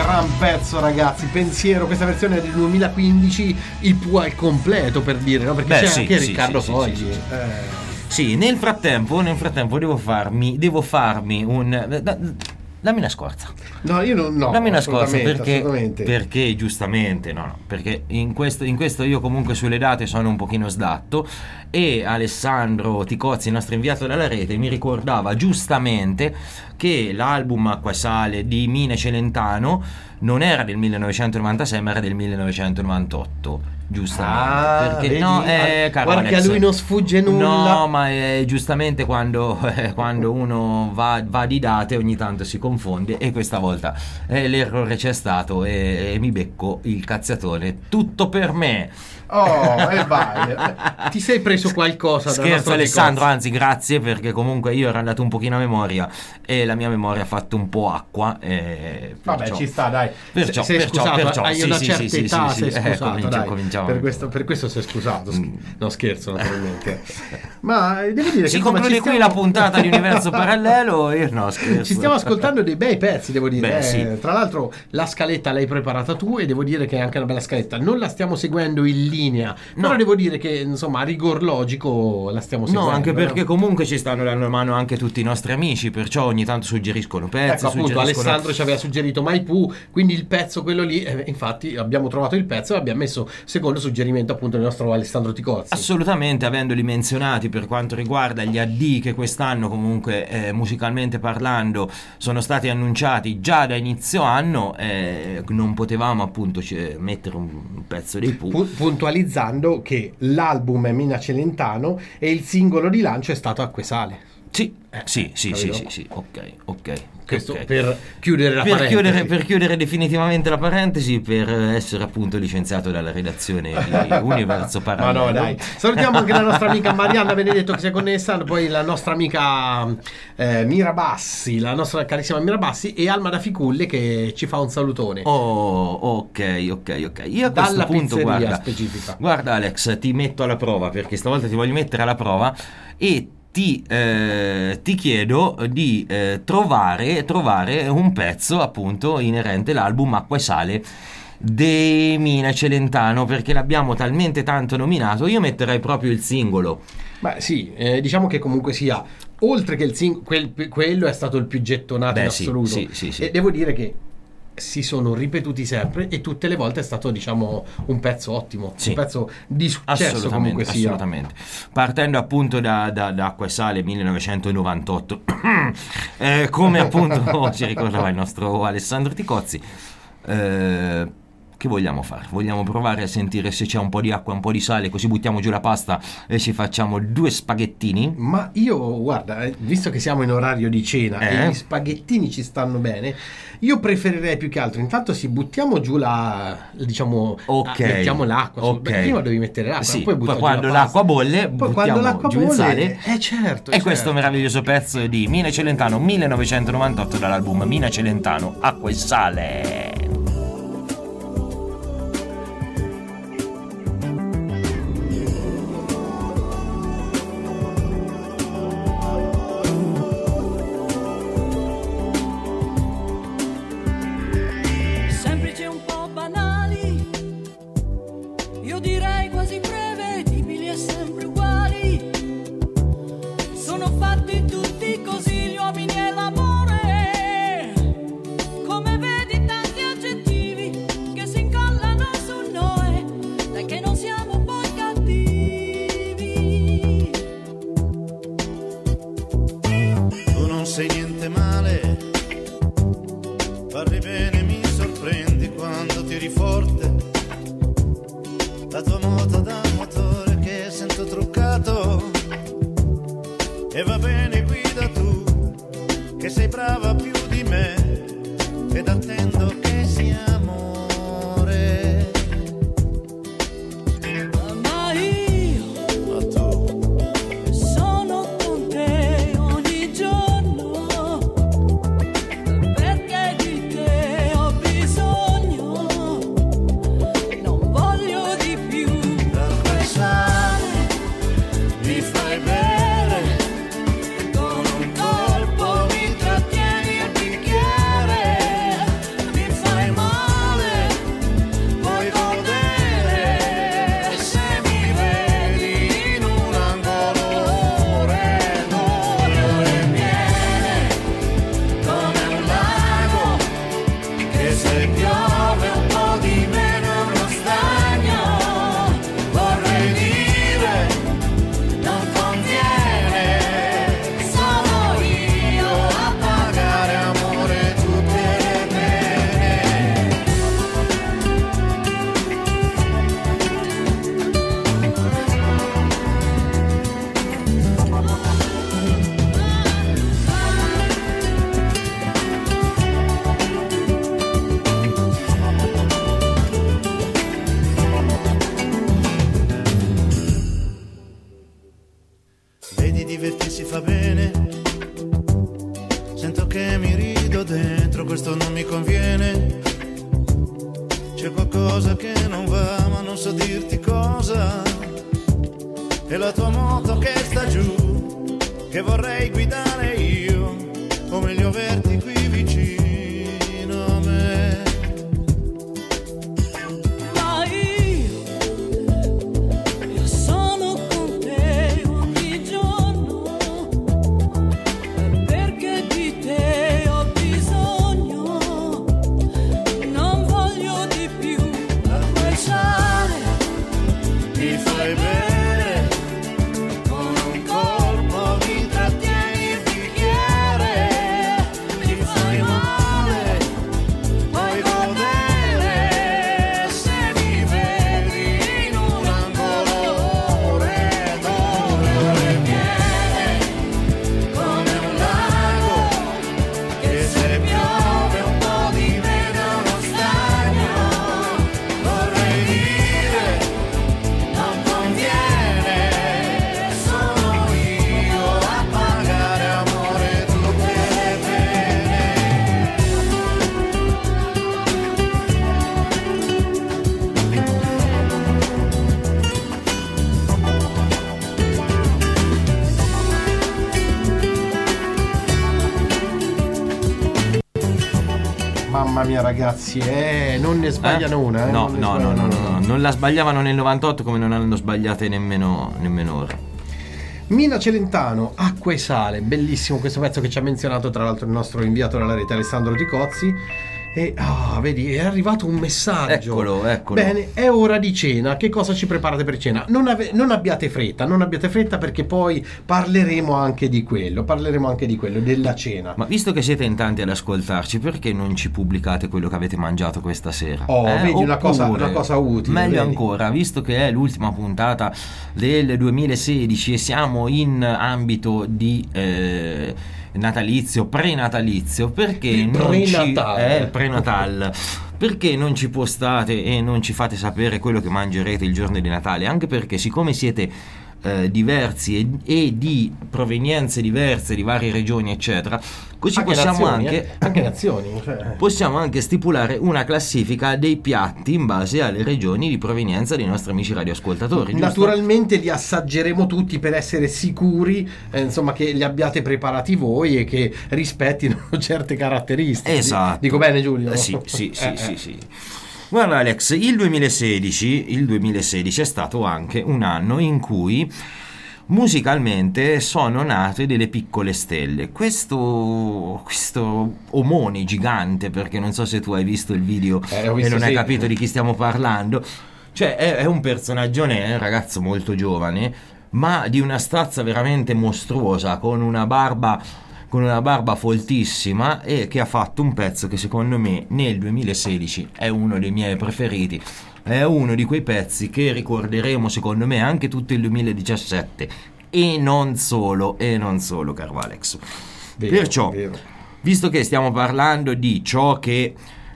gran pezzo, ragazzi. Pensiero, questa versione è del duemilaquindici, il Pooh al completo, per dire, no? Perché Beh, c'è sì, anche sì, Riccardo sì, Foggi. sì, sì, sì. Eh. Sì, nel frattempo, nel frattempo devo farmi, devo farmi un... da- dammi una scorza. No, io non no, Dammi una scorza assolutamente, perché, assolutamente. perché giustamente no, no, perché in questo, in questo io comunque sulle date sono un pochino sdatto e Alessandro Ticozzi, il nostro inviato dalla rete, mi ricordava giustamente che l'album Acqua e Sale di Mina Celentano non era del millenovecentonovantasei ma era del millenovecentonovantotto, giustamente. Ah, perché vedi? no, eh, caro Guarda che Alex, a lui non sfugge nulla. No, ma eh, giustamente quando, eh, quando uno va, va di date ogni tanto si confonde e questa volta eh, l'errore c'è stato e, e mi becco il cazziatone tutto per me. Oh, e vai. Ti sei preso qualcosa dal Scherzo nostro Alessandro, Ticozzi? anzi grazie, perché comunque io ero andato un pochino a memoria e la mia memoria ha fatto un po' acqua e Vabbè, perciò- ci sta, dai. Perciò, sei perciò, scusato, perciò, hai sì, una sì, certa sì, sì, età, sì, sei sì. Eh, scusato, cominciamo, dai. cominciamo. Per questo, per questo sei scusato. Mm. No, scherzo, naturalmente. Ma devo dire Si che insomma, conclude ci qui stiamo- la puntata di Universo Parallelo e no, scherzo. Ci stiamo ascoltando dei bei pezzi, devo dire. Beh, eh. sì. Tra l'altro la scaletta l'hai preparata tu e devo dire che è anche una bella scaletta. Non la stiamo seguendo in linea, No. però devo dire che insomma a rigor logico la stiamo seguendo. No, anche perché eh. comunque ci stanno dando mano anche tutti i nostri amici, perciò ogni tanto suggeriscono pezzi. Ecco appunto, suggeriscono- Alessandro ci aveva suggerito My Pooh, quindi il pezzo quello lì, eh, infatti abbiamo trovato il pezzo e abbiamo messo secondo suggerimento appunto del nostro Alessandro Ticozzi. Assolutamente, avendoli menzionati per quanto riguarda gli A D che quest'anno comunque eh, musicalmente parlando sono stati annunciati già da inizio anno, eh, non potevamo appunto c- mettere un un pezzo dei Pooh. Pu- puntualizzando che l'album è Mina Celentano e il singolo di lancio è stato Acque Sale. Sì, sì, sì, sì, capito? sì, sì, ok, ok. Questo ok. per chiudere la Per parentesi. chiudere, per chiudere definitivamente la parentesi, per essere appunto licenziato dalla redazione di Universo Ma Parallelo. no, dai. Salutiamo anche la nostra amica Marianna Benedetto che si è connessa, poi la nostra amica eh, Mira Bassi, la nostra carissima Mira Bassi e Alma da Ficulle che ci fa un salutone. Oh, ok, ok, ok. Io a Dalla questo punto, pizzeria guarda, specifica. guarda Alex, ti metto alla prova perché stavolta ti voglio mettere alla prova e ti, eh, ti chiedo di eh, trovare, trovare un pezzo appunto inerente all'album Acqua e Sale di Mina Celentano, perché l'abbiamo talmente tanto nominato. Io metterei proprio il singolo. Ma sì, eh, diciamo che comunque sia, oltre che il sing- quel- quello è stato il più gettonato Beh, in sì, assoluto. sì, sì, sì. E devo dire che si sono ripetuti sempre e tutte le volte è stato diciamo un pezzo ottimo, Sì. un pezzo di successo comunque sia. Assolutamente. Partendo appunto da, da, da Acqua e Sale millenovecentonovantotto, eh, come appunto ci ricordava il nostro Alessandro Ticozzi, eh, che vogliamo fare? Vogliamo provare a sentire se c'è un po' di acqua e un po' di sale, così buttiamo giù la pasta e ci facciamo due spaghettini? Ma io, guarda, eh, visto che siamo in orario di cena Eh? e gli spaghettini ci stanno bene, io preferirei più che altro, intanto si buttiamo giù la, diciamo, Ok. ah, mettiamo l'acqua. sul- Ok. beh, prima devi mettere l'acqua, Sì, poi poi butti giù quando la pasta. l'acqua bolle, Poi buttiamo quando l'acqua giù il bolle, sale. eh certo, E certo. questo meraviglioso pezzo è di Mina Celentano millenovecentonovantotto dall'album Mina Celentano Acqua e Sale. Semplici e un po' banali, io direi quasi prevedibili e sempre uguali. Sono fatti tutti così gli uomini e l'amore, come vedi tanti aggettivi che si incollano su noi, dai che non siamo poi cattivi. Tu non sei niente male, parli bene, mi sorprendi quando tiri forte. La tua moto da motore che sento truccato. E va bene, guida tu, che sei brava più di me, ed attendo che sia amore. Ma io Ma tu sono con te ogni giorno, perché di te ho bisogno, non voglio di più. d'acqua e sale mi fai bere, con un colpo mi trattieni il bicchiere, mi fai se piove un po' di meno è uno stagno, vorrei dire non conviene, sono io a pagare amore tutte le pene. Vedi, divertirsi fa bene, sento che mi rido dentro, questo non mi conviene. C'è qualcosa che non va, ma non so dirti cosa. È la tua moto che sta giù, che vorrei guidare io, o meglio averti qui vicino a me. Ma io, io sono con te ogni giorno, perché di te ho bisogno, non voglio di più abbracciare, Mi fai bene, con un colpo mi trattieni il bicchiere. Mi fai male, puoi godere, se mi vedi in un angolo ore ed ore, ore piene, come un lago, che se piove un po' di meno è uno stagno, vorrei dire non conviene, sono io a pagare amore tutte le pene. Mamma mia ragazzi, eh, non ne sbagliano Eh? una, eh? No, non ne no, no, sbagliano no, no, una. no, non la sbagliavano nel novantotto come non hanno sbagliate nemmeno, nemmeno ora. Mina Celentano, Acqua e Sale, bellissimo questo pezzo che ci ha menzionato tra l'altro il nostro inviato dalla rete Alessandro Ticozzi. E ah, vedi, è arrivato un messaggio. Eccolo, eccolo. Bene, è ora di cena. Che cosa ci preparate per cena? Non, ave- non abbiate fretta, non abbiate fretta perché poi parleremo anche di quello. Parleremo anche di quello, della cena. Ma visto che siete in tanti ad ascoltarci, perché non ci pubblicate quello che avete mangiato questa sera? Oh, Eh, vedi, una cosa- oppure, una cosa utile, Meglio vedi? ancora, visto che è l'ultima puntata del duemilasedici e siamo in ambito di eh, natalizio, prenatalizio, perché Il non ci prenatal. eh, il prenatal. Perché non ci postate e non ci fate sapere quello che mangerete il giorno di Natale? Anche perché siccome siete eh, diversi e, e di provenienze diverse, di varie regioni eccetera, così Anche possiamo nazioni, anche eh? Anche nazioni, cioè. possiamo anche stipulare una classifica dei piatti in base alle regioni di provenienza dei nostri amici radioascoltatori, giusto? Naturalmente li assaggeremo tutti per essere sicuri eh, insomma che li abbiate preparati voi e che rispettino certe caratteristiche. Esatto. Dico bene Giulio? Eh, sì, sì, sì, Eh, sì, eh. sì. Guarda Alex, il duemilasedici, il duemilasedici è stato anche un anno in cui musicalmente sono nate delle piccole stelle. Questo, questo omone gigante, perché non so se tu hai visto il video Eh, ho e visto, non hai sì. capito di chi stiamo parlando. Cioè è, è un personaggione, è un ragazzo molto giovane, ma di una stazza veramente mostruosa, con una barba con una barba foltissima, e che ha fatto un pezzo che secondo me nel duemilasedici è uno dei miei preferiti. È uno di quei pezzi che ricorderemo secondo me anche tutto il duemiladiciassette, e non solo, e non solo, caro Alex. Vero, Perciò, vero. visto che stiamo parlando di ciò che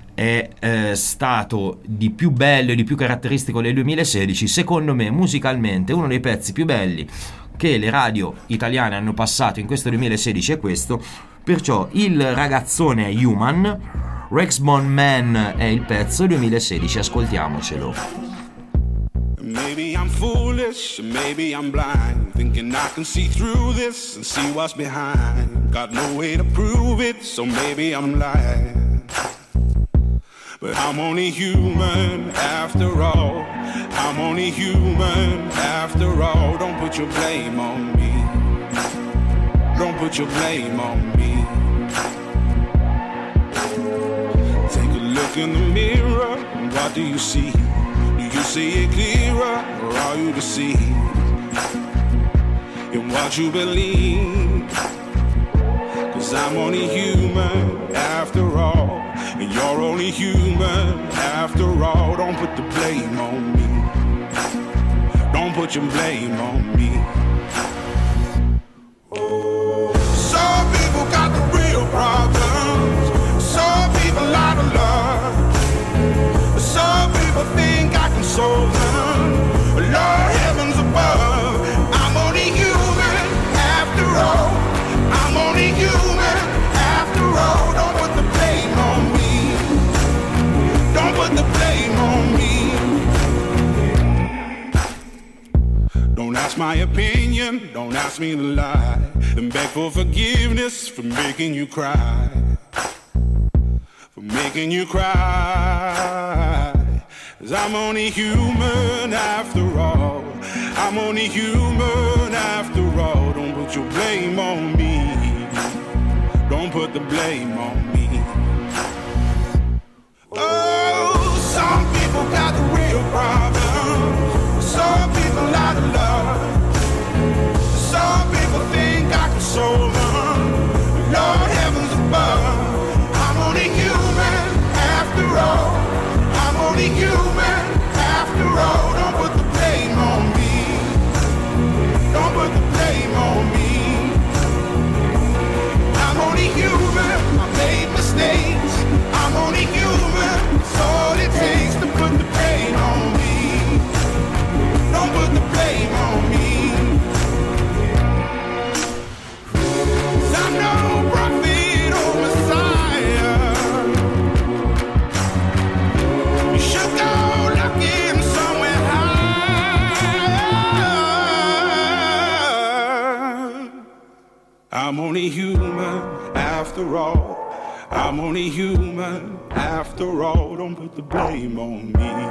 è eh, stato di più bello e di più caratteristico del duemilasedici, secondo me musicalmente uno dei pezzi più belli che le radio italiane hanno passato in questo duemilasedici è questo. Perciò il ragazzone è Human, Rex Bone Man è il pezzo duemilasedici, ascoltiamocelo. Maybe I'm foolish, maybe I'm blind, thinking I can see through this and see what's behind. Got no way to prove it, so maybe I'm lying. But I'm only human after all. I'm only human after all. Don't put your blame on me. Don't put your blame on me. Take a look look in the mirror, what do you see? Do you see it clearer, or are you deceived in what you believe? 'Cause I'm only human after all, and you're only human after all. Don't put the blame on me. Don't put your blame on me. Some people got the real problems. Some people out of love. Some people think I can solve them. Lord heavens above, I'm only human after all. I'm only human after all. Don't put the blame on me. Don't put the blame on me. Don't ask my opinion, don't ask me to lie, and beg for forgiveness for making you cry, for making you cry. 'Cause I'm only human after all. I'm only human after all. Don't put your blame on me. Don't put the blame on me. Oh, some people got the real problems. Some people out of love. Some people think I can solve them. Lord heavens above, I'm only human after all. I'm only human after all. Don't put the blame on me. Don't put the blame on me. I'm only human, I made mistakes. I'm only human, it's all it takes to put the blame on me. Don't put the blame on me. 'Cause I'm no prophet or Messiah. You should go looking somewhere high. I'm only human after all. I'm only human after all. Don't put the blame on me.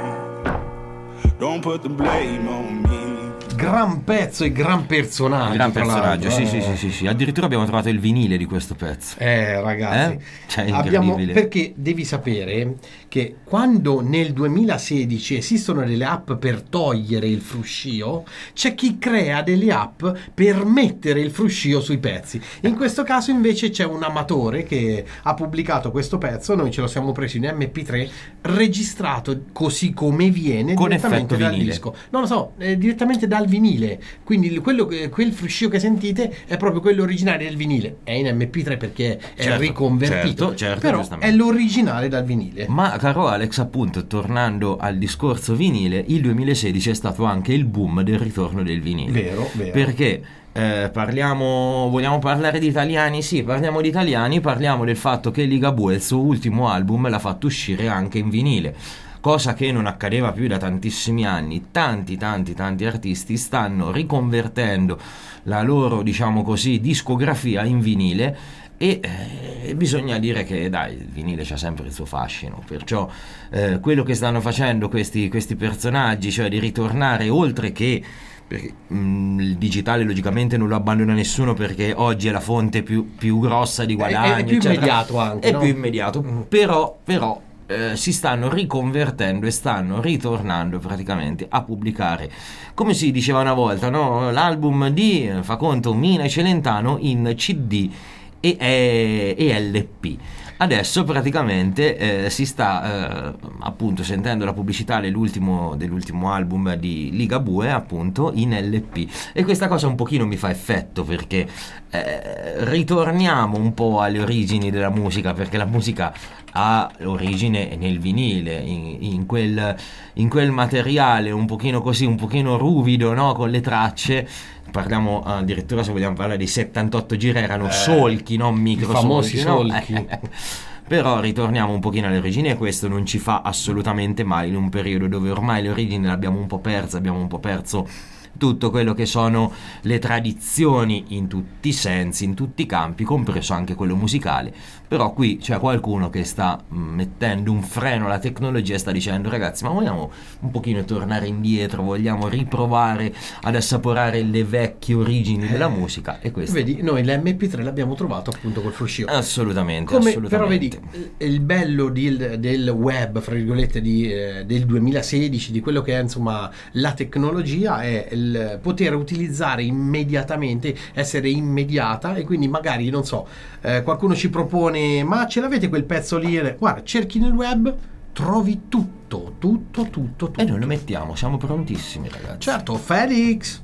Don't put the blame on me. Gran pezzo e gran personaggio. Gran tra personaggio, l'altro, sì, sì, eh. sì, sì, sì. Addirittura abbiamo trovato il vinile di questo pezzo. Eh ragazzi, Eh? Cioè, abbiamo, incredibile. perché devi sapere che quando nel duemilasedici esistono delle app per togliere il fruscio, c'è chi crea delle app per mettere il fruscio sui pezzi. In questo caso invece c'è un amatore che ha pubblicato questo pezzo, noi ce lo siamo preso in emme pi tre, registrato così come viene, Con direttamente effetto dal vinile. disco. Non lo so, eh, direttamente dal vinile. Quindi il- quello che- quel fruscio che sentite è proprio quello originale del vinile. È in emme pi tre perché è Certo, riconvertito, certo, certo, però giustamente. è l'originale dal vinile. Ma caro Alex, appunto, tornando al discorso vinile, il duemilasedici è stato anche il boom del ritorno del vinile. Vero, vero. Perché eh, parliamo, vogliamo parlare di italiani? Sì, parliamo di italiani, parliamo del fatto che Ligabue il suo ultimo album l'ha fatto uscire anche in vinile. Cosa che non accadeva più da tantissimi anni. Tanti, tanti, tanti artisti stanno riconvertendo la loro, diciamo così, discografia in vinile e eh, bisogna dire che dai, il vinile c'ha sempre il suo fascino, perciò eh, quello che stanno facendo questi, questi personaggi, cioè di ritornare, oltre che perché mh, il digitale logicamente non lo abbandona nessuno, perché oggi è la fonte più, più grossa di guadagno, È- è più eccetera. immediato anche, è no? più immediato, però, però eh, si stanno riconvertendo e stanno ritornando praticamente a pubblicare, come si diceva una volta, no? L'album di, fa conto, Mina e Celentano in C D e, e, e elle pi. Adesso praticamente eh, si sta eh, appunto sentendo la pubblicità dell'ultimo, dell'ultimo album di Ligabue, appunto in elle pi, e questa cosa un pochino mi fa effetto, perché eh, ritorniamo un po' alle origini della musica, perché la musica ha origine nel vinile, in, in, quel, in quel materiale un pochino così, un pochino ruvido, no? Con le tracce. Parliamo addirittura, se vogliamo parlare di settantotto gira, erano Eh, solchi, non micro i famosi solchi, no? solchi. Però ritorniamo un pochino alle origini, e questo non ci fa assolutamente male in un periodo dove ormai le origini le abbiamo un po' perse, abbiamo un po' perso tutto quello che sono le tradizioni in tutti i sensi, in tutti i campi, compreso anche quello musicale. Però qui c'è qualcuno che sta mettendo un freno alla tecnologia e sta dicendo: ragazzi, ma vogliamo un pochino tornare indietro, vogliamo riprovare ad assaporare le vecchie origini della musica. E questo, vedi, noi l'emme pi tre l'abbiamo trovato appunto col Fruscio. assolutamente, Come, assolutamente. però vedi, il bello di- del web, fra virgolette, di, eh, del duemilasedici, di quello che è insomma la tecnologia, è il poter utilizzare immediatamente, essere immediata, e quindi magari, non so, eh, qualcuno ci propone: ma ce l'avete quel pezzo lì? Guarda, cerchi nel web, trovi tutto, tutto, tutto, tutto. E noi lo mettiamo, siamo prontissimi, ragazzi. Certo, Felix.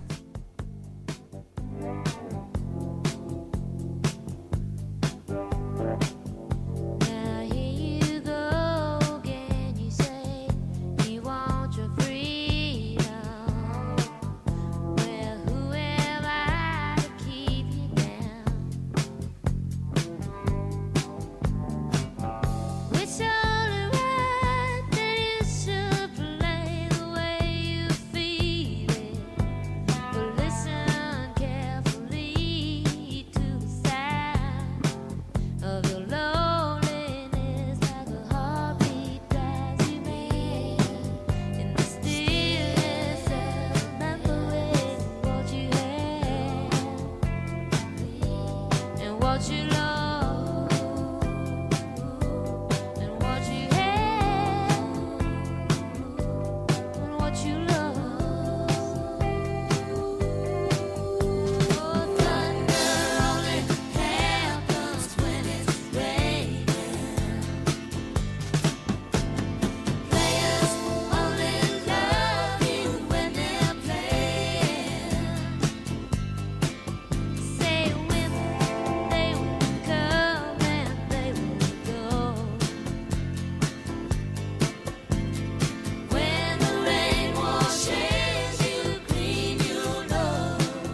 Now here you go again. You say you want your freedom. Well, who am I to keep you down? It's only right that you should play the way you feel it. But listen carefully to the sound of your loneliness, like a heartbeat drives you mad. In the stillness of remembering what you had and what you lost and what you had and what you lost. Oh, thunder only happens when it's raining. Players only love you when they're playing. Say women, they will come and they will go. When the rain washes you clean, you know,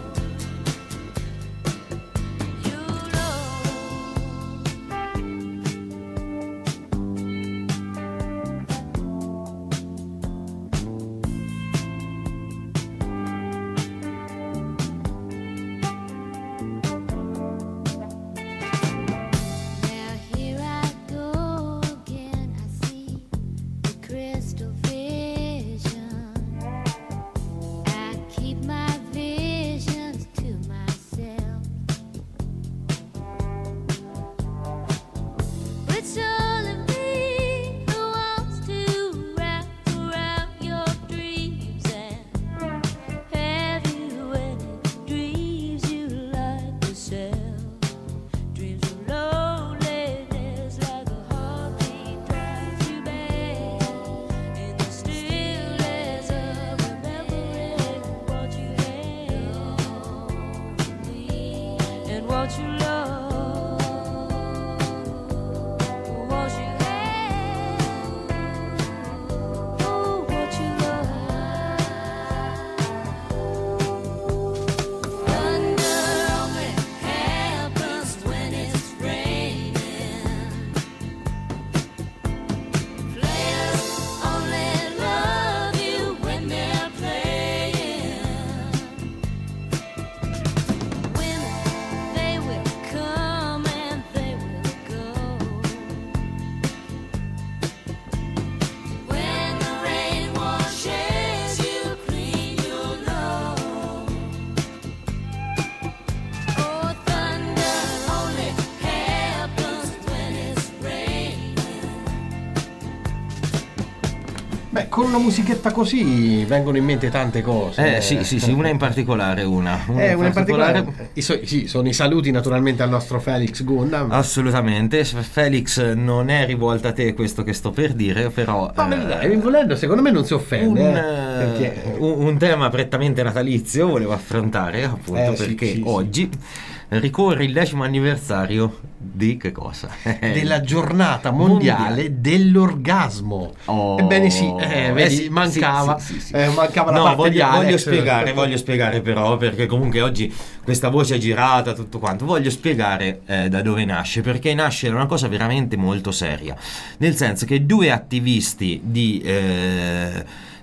you know. Now here I go again. I see the crystal vision. I keep my visions to myself. It's only me who wants to wrap around your dreams and have you any dreams you like yourself. Dreams of loneliness, like a heartbeat drives you back. In the stillness of remembering what you had and what you lost, what you had, oh, what you lost. Thunder only happens when it's raining. Players only love you when they're playing. Women, they will come and they will go. When the rain washes you clean, you'll know. Oh, thunder only happens when it's raining. Beh, con una musichetta così vengono in mente tante cose. Eh sì, sì, sì, una in particolare, una. Una Eh, una in particolare, i so- sì, sono i saluti naturalmente al nostro Felix Gundam. Assolutamente. Felix, non è rivolta a te questo che sto per dire, però Ma eh, dai, volendo, secondo me non si offende. un, eh, eh, perché- un- un tema prettamente natalizio volevo affrontare, appunto, Eh, sì, perché sì, sì. oggi ricorre il decimo anniversario di che cosa? della giornata mondiale, dell'orgasmo. Oh. Ebbene sì, eh, vedi, Eh sì, mancava, sì, sì, sì, sì. eh, mancava la No, parte voglio, di Alex. voglio spiegare, voglio spiegare però, perché comunque oggi questa voce è girata, tutto quanto, voglio spiegare eh, da dove nasce, perché nasce da una cosa veramente molto seria, nel senso che due attivisti di... Eh,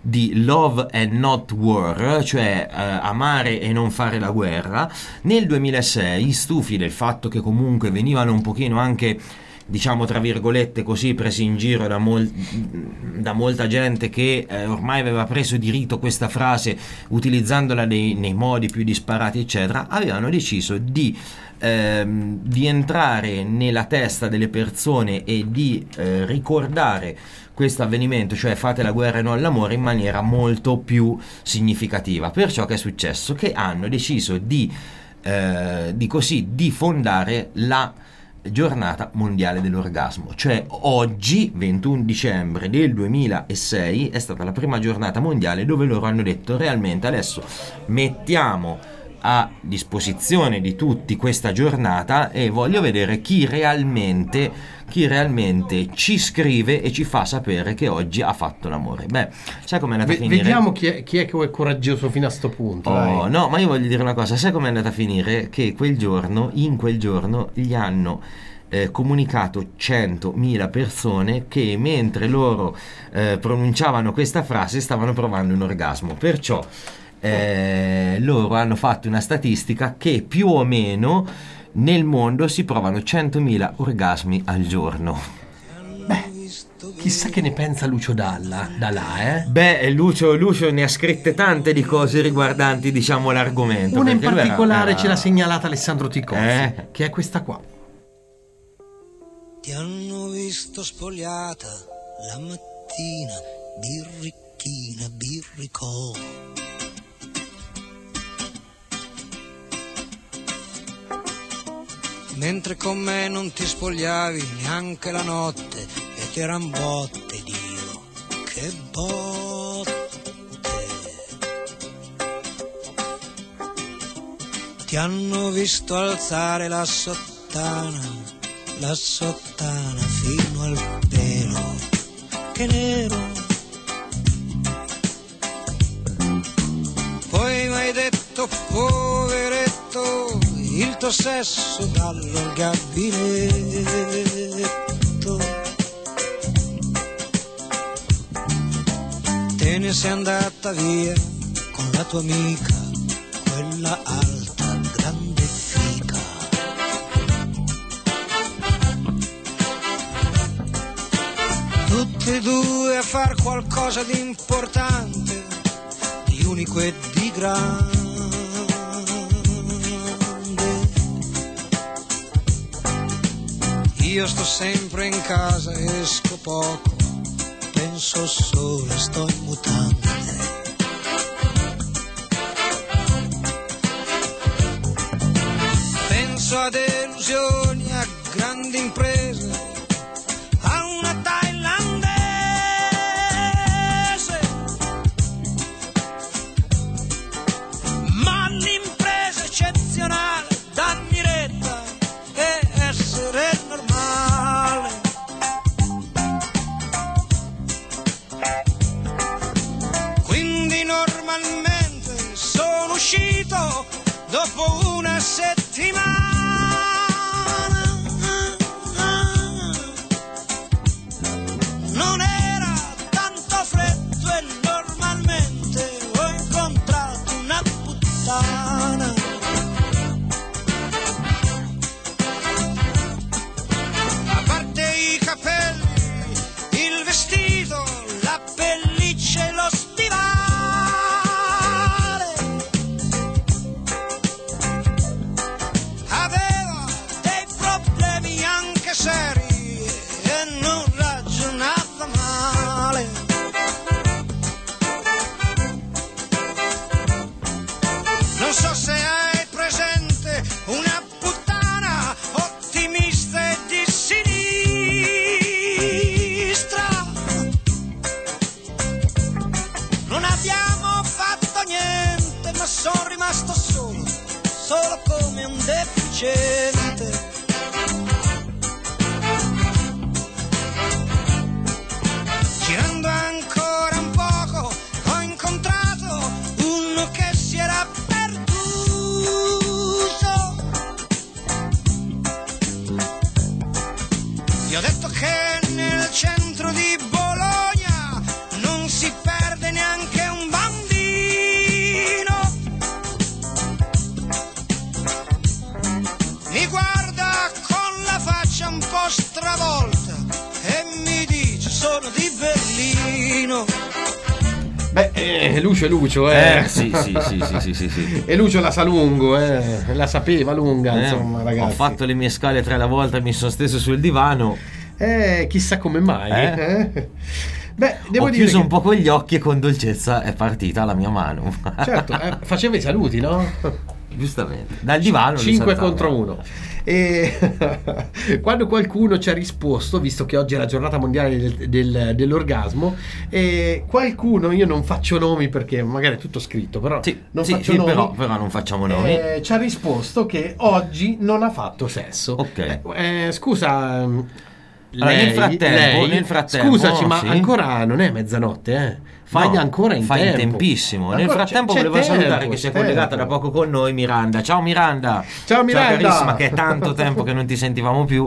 di Love and Not War, cioè eh, amare e non fare la guerra. Nel duemilasei, stufi del fatto che comunque venivano un pochino anche, diciamo tra virgolette così, presi in giro da, mol- da molta gente che eh, ormai aveva preso di rito questa frase utilizzandola nei, nei modi più disparati eccetera, avevano deciso di, ehm, di entrare nella testa delle persone e di eh, ricordare questo avvenimento, cioè fate la guerra e non l'amore, in maniera molto più significativa. Perciò che è successo? Che hanno deciso di, eh, di così di fondare la giornata mondiale dell'orgasmo, cioè oggi ventuno dicembre del duemilasei è stata la prima giornata mondiale dove loro hanno detto realmente adesso mettiamo a disposizione di tutti questa giornata e voglio vedere chi realmente chi realmente ci scrive e ci fa sapere che oggi ha fatto l'amore. Beh, sai com'è andata V- a finire? Vediamo chi è, chi è che è coraggioso fino a sto punto. Oh, dai. no, ma io voglio dire una cosa, sai com'è andata a finire? Che quel giorno, in quel giorno, gli hanno eh, comunicato centomila persone che mentre loro eh, pronunciavano questa frase stavano provando un orgasmo. Perciò eh, loro hanno fatto una statistica che più o meno nel mondo si provano centomila orgasmi al giorno. Chissà che ne pensa Lucio Dalla, da là, eh? Beh, Lucio, Lucio ne ha scritte tante di cose riguardanti, diciamo, l'argomento. Una in perché lui era- particolare era- ce l'ha segnalata Alessandro Ticozzi, Eh? che è questa qua. Ti hanno visto spogliata la mattina, birricchina, birricò. Mentre con me non ti spogliavi neanche la notte e ti eran botte, Dio, che botte. Ti hanno visto alzare la sottana, la sottana fino al pelo, che nero. Poi mi hai detto, poveretto, il tuo sesso dallo al gabinetto. Te ne sei andata via con la tua amica, quella alta, grande fica. Tutti e due a far qualcosa di importante, di unico e di grande. Io sto sempre in casa, esco poco, penso solo e sto in mutande. Penso a delusioni, a grandi imprese, a una thailandese. Ma l'impresa eccezionale, dammi retta e essere normale. Quindi normalmente sono uscito dopo una settimana. Non era tanto freddo e normalmente ho incontrato una puttana. A parte i capelli, il vestito, la pelliccia e lo stivale, sono di Berlino. Beh, eh, Lucio è Lucio, eh. Eh, sì, sì, sì, sì, sì, sì, sì. E Lucio la sa lungo, eh. La sapeva lunga, Eh, insomma, ragazzi. Ho fatto le mie scale tre la volta e mi sono steso sul divano. Eh, chissà come mai. Eh? eh. Beh, devo Ho dire chiuso che... un po' con gli occhi e con dolcezza è partita la mia mano. Certo, eh, faceva i saluti, no? Giustamente. Dal divano li cinque saltava. contro uno. E quando qualcuno ci ha risposto, visto che oggi è la giornata mondiale del- del- dell'orgasmo, e qualcuno, io non faccio nomi perché magari è tutto scritto, però Sì, non sì, faccio sì, nomi, però, però non facciamo nomi. eh, ci ha risposto che oggi non ha fatto sesso. Ok. Eh, eh, scusa, ehm, Allora, lei, nel frattempo- lei- nel frattempo, scusaci, ma sì. ancora non è mezzanotte, eh? Fai No, ancora in fai tempo. in tempissimo. Nel Ancora- frattempo c'è- c'è volevo salutare tempo, che si è c'è collegata tempo. da poco con noi Miranda. Ciao Miranda. Ciao, Miranda. carissima, che è tanto tempo che non ti sentivamo più.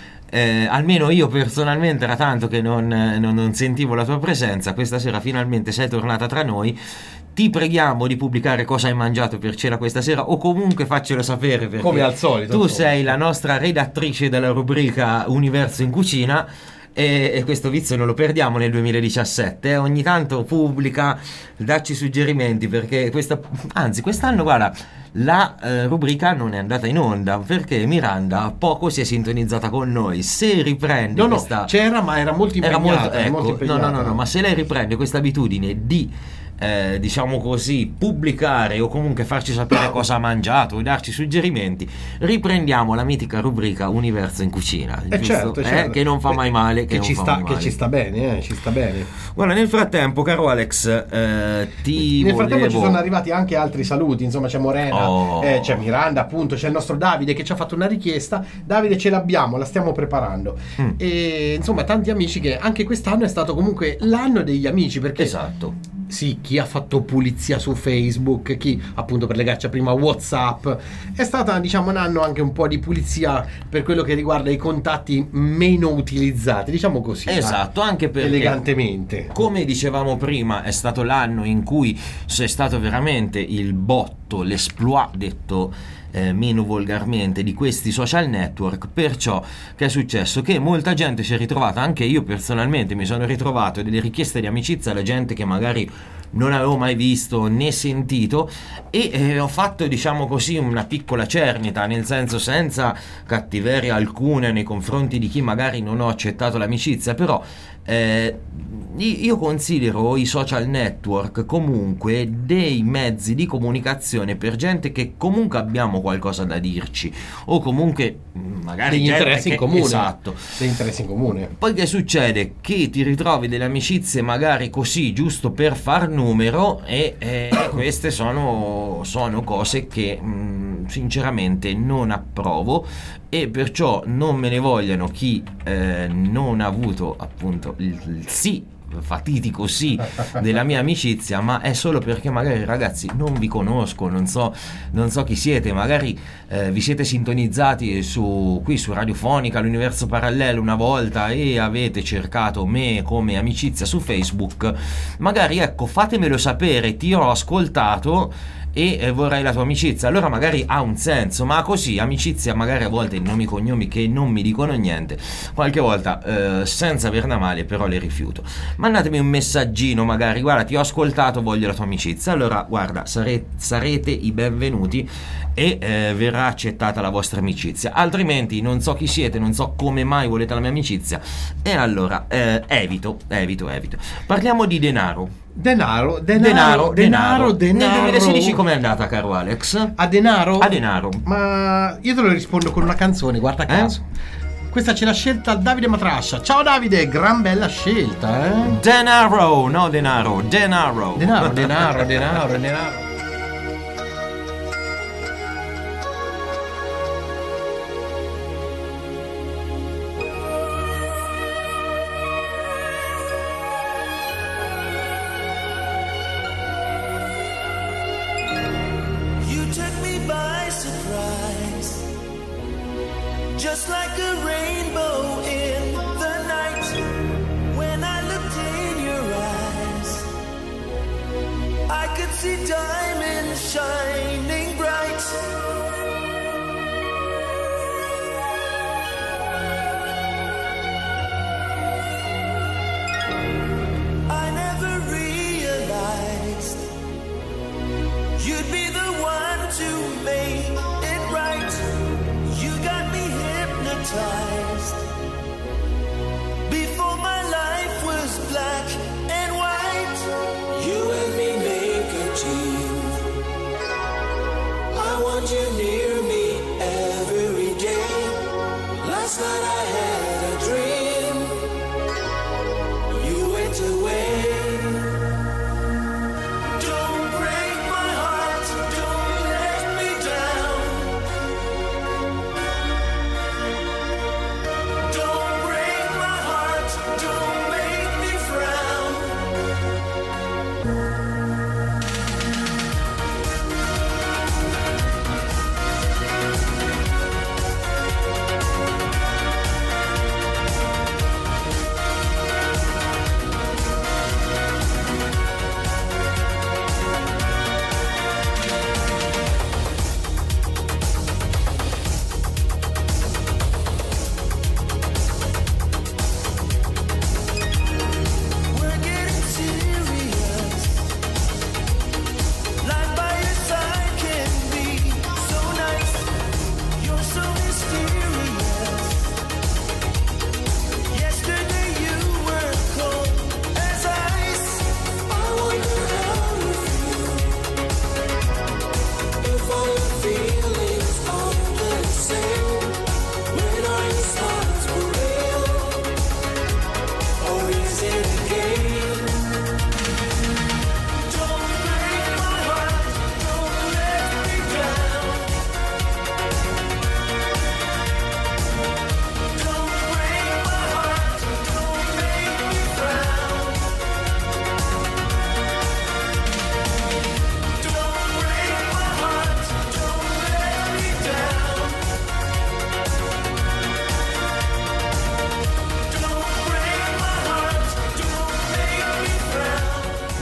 Eh, almeno io personalmente era tanto che non, non- non sentivo la tua presenza. Questa sera finalmente sei tornata tra noi. Ti preghiamo di pubblicare cosa hai mangiato per cena questa sera, o comunque faccelo sapere, perché Come al solito, tu insomma. sei la nostra redattrice della rubrica Universo in Cucina. E, e questo vizio non lo perdiamo nel duemiladiciassette, eh. Ogni tanto pubblica, dacci suggerimenti, perché questa, anzi quest'anno guarda, la eh, rubrica non è andata in onda perché Miranda poco si è sintonizzata con noi. Se riprende No, no, questa, c'era, ma era molto era impegnata. molto, era ecco, molto no, impegnata. no, no, no, ma se lei riprende questa abitudine di eh, diciamo così, pubblicare o comunque farci sapere cosa ha mangiato o darci suggerimenti, riprendiamo la mitica rubrica Universo in Cucina, Eh, giusto? certo, Eh, certo. che non fa mai male, che, che, non ci fa sta, mai che male. ci sta bene, eh, ci sta bene. Guarda, nel frattempo, caro Alex, eh, ti Nel frattempo volevo... ci sono arrivati anche altri saluti, insomma c'è Morena, Oh. eh, c'è Miranda, appunto, c'è il nostro Davide che ci ha fatto una richiesta. Davide, ce l'abbiamo, la stiamo preparando. Mm. E insomma tanti amici, che anche quest'anno è stato comunque l'anno degli amici, perché Esatto. sì, chi ha fatto pulizia su Facebook, chi appunto per legarci a prima WhatsApp, è stata diciamo un anno anche un po' di pulizia per quello che riguarda i contatti meno utilizzati, diciamo così. Esatto, anche dai, perché elegantemente. come dicevamo prima, è stato l'anno in cui c'è stato veramente il botto, l'esploit, detto eh, meno volgarmente, di questi social network. Perciò che è successo? Che molta gente si è ritrovata, anche io personalmente mi sono ritrovato delle richieste di amicizia alla gente che magari non avevo mai visto né sentito, e eh, ho fatto, diciamo così, una piccola cernita, nel senso senza cattiveria alcuna nei confronti di chi magari non ho accettato l'amicizia, però eh, io considero i social network comunque dei mezzi di comunicazione per gente che comunque abbiamo qualcosa da dirci, o comunque mh, magari Degli gente interessi in che- comune. esatto. Degli interessi in comune. Poi che succede? Che ti ritrovi delle amicizie magari così giusto per far numero, e, e queste sono, sono cose che mh, sinceramente non approvo, e perciò non me ne vogliano chi eh, non ha avuto appunto il, il sì fatitico sì della mia amicizia, ma è solo perché magari, ragazzi, non vi conosco, non so, non so chi siete, magari eh, vi siete sintonizzati su, qui su Radiofonica, l'Universo Parallelo una volta, e avete cercato me come amicizia su Facebook. Magari, ecco, fatemelo sapere, ti ho ascoltato e eh, vorrei la tua amicizia, allora magari ha un senso. Ma così amicizia magari a volte nomi, cognomi che non mi dicono niente, qualche volta eh, senza averne a male, però le rifiuto. Mandatemi un messaggino, magari, guarda, ti ho ascoltato, voglio la tua amicizia, allora guarda, sare- sarete i benvenuti e eh, verrà accettata la vostra amicizia. Altrimenti non so chi siete, non so come mai volete la mia amicizia, e allora eh, evito, evito, evito. Parliamo di denaro. Denaro, Denaro, denaro, denaro, denaro. Nel duemilasedici com'è andata, caro Alex? A denaro? A denaro. Ma io te lo rispondo con una canzone, guarda caso. Questa ce l'ha scelta Davide Matrascia. Ciao Davide, gran bella scelta, eh? Denaro, no denaro, denaro. Denaro, denaro, denaro, denaro. You took me by surprise, just like a rainbow in the night. When I looked in your eyes, I could see diamonds shining bright.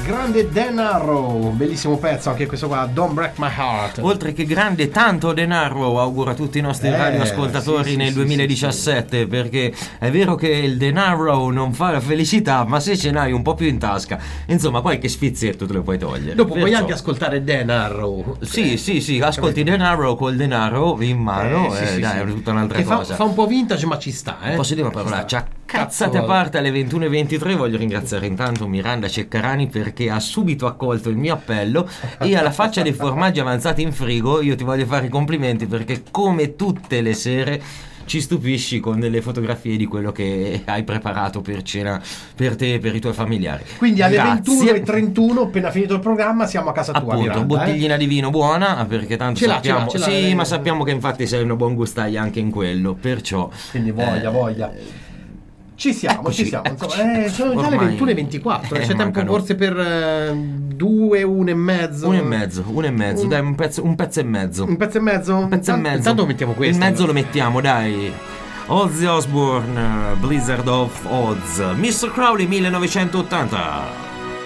Grande denaro, bellissimo pezzo anche questo qua, Don't Break My Heart. Oltre che grande, tanto denaro auguro a tutti i nostri Eh, radioascoltatori sì, sì, nel sì, duemiladiciassette, sì, sì. perché è vero che il denaro non fa la felicità, ma se ce n'hai un po' più in tasca, insomma qualche sfizietto te lo puoi togliere. Dopo puoi Perciò- anche ascoltare denaro. Sì, sì, sì, ascolti denaro col denaro in mano, Eh, eh, sì, sì, dai, sì. è tutta un'altra Che fa, cosa. fa un po' vintage ma ci sta, eh. Posso dire una Ci parolaccia? sta. Cazzate a Cazzo. parte, alle ventuno e ventitré voglio ringraziare intanto Miranda Ceccarani perché ha subito accolto il mio appello e alla faccia dei formaggi avanzati in frigo io ti voglio fare i complimenti perché come tutte le sere ci stupisci con delle fotografie di quello che hai preparato per cena per te e per i tuoi familiari. Quindi alle Grazie. ventuno e trentuno, appena finito il programma, siamo a casa tua, Appunto, Miranda, bottiglina eh? di vino buona perché tanto Ce l'ha, sappiamo ce l'ha, ce l'ha, sì, eh, ma eh. sappiamo che infatti sei una buon gustaia anche in quello, perciò Quindi voglia, eh, voglia. Ci siamo, eccoci, ci siamo. eccoci. Insomma, eh, sono già le Ormai- ventuno e ventiquattro. eh, C'è tempo mancano- forse per eh, due, uno e mezzo. uno e mezzo, uno e mezzo, Un- dai, un pezzo, un pezzo e mezzo. Un pezzo e mezzo? Un pezzo e Intanto- mezzo. Intanto mettiamo questo. Il mezzo lo mettiamo, dai. Ozzy Osbourne, uh, Blizzard of Oz, mister Crowley millenovecentottanta.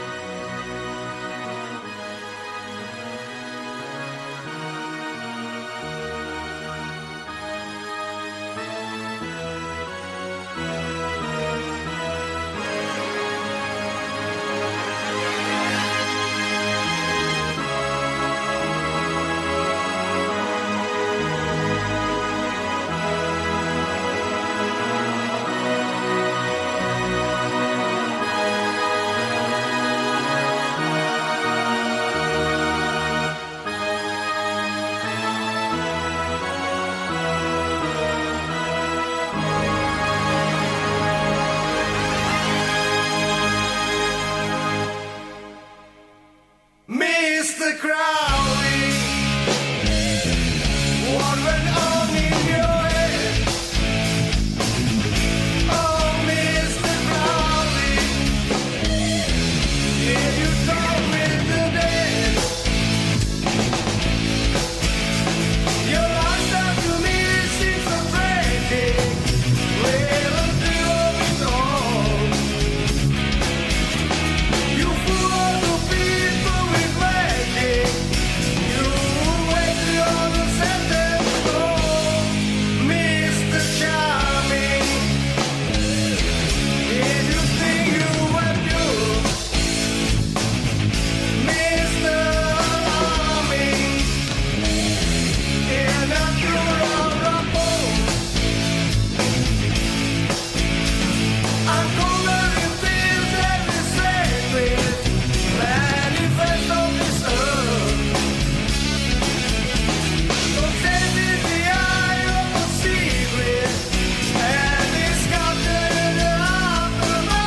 mister Crowley, what went on in your head? Oh, mister Crowley, yeah, you told me today. Your answer to me seems so frantic. Well, until we know, you fool all the people with magic. You wait on the sentence floor, mister Charming. If you think you were due, mister Alarming, and I'm through on the phone. I'm colder in things every sacred manifest on this earth. Don't send me the eye of a secret and it's got the afterlife.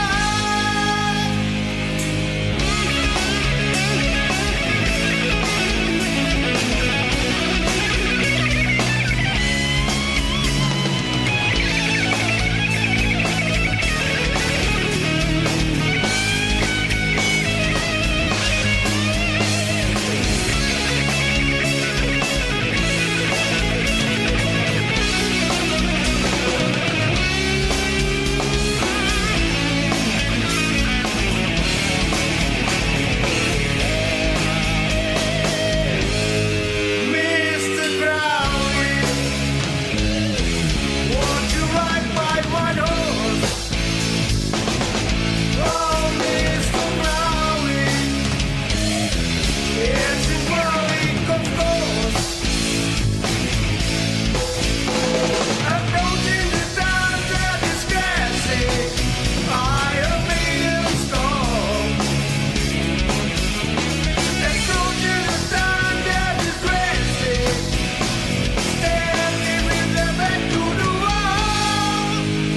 mister Crowley, won't you ride my white horse? Oh, mister Crowley, it's in Warwick, of course. Approaching the town that is grassy, I am being storm. Approaching the town that is grassy, standing with their back to the wall.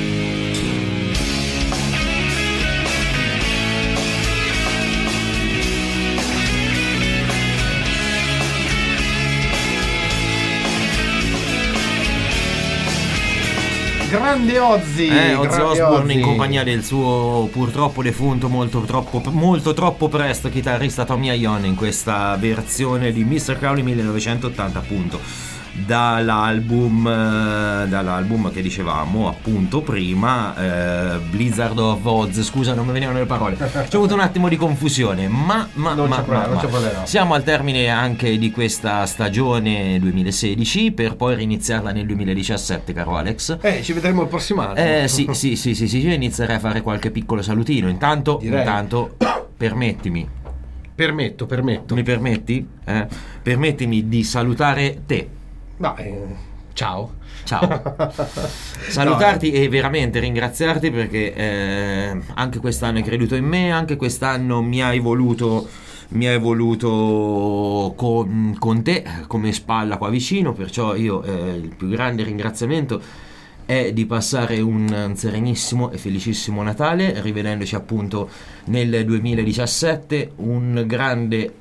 Grande Ozzy. Eh, Ozzy grande Osbourne Ozzy. in compagnia del suo purtroppo defunto molto troppo, molto troppo presto chitarrista Tommy Iommi in questa versione di mister Crowley millenovecentottanta appunto. dall'album eh, dall'album che dicevamo appunto prima, eh, Blizzard of Oz, scusa non mi venivano le parole, c'è avuto un attimo di confusione, ma, ma, Non ma, c'è problema, ma- non c'è ma- problema. siamo al termine anche di questa stagione duemilasedici per poi riniziarla nel duemiladiciassette, caro Alex. Eh, ci vedremo il prossimo anno. Eh sì, sì, sì, sì, sì, io inizierei a fare qualche piccolo salutino. Intanto, Direi. intanto permettimi, Permetto, permetto. mi permetti? Eh? Permettimi di salutare te. Ma, eh, ciao. Ciao. Salutarti e veramente ringraziarti perché eh, anche quest'anno hai creduto in me, anche quest'anno mi hai voluto mi hai voluto con, con te come spalla qua vicino, perciò io eh, il più grande ringraziamento è di passare un serenissimo e felicissimo Natale, rivedendoci appunto nel duemiladiciassette. Un grande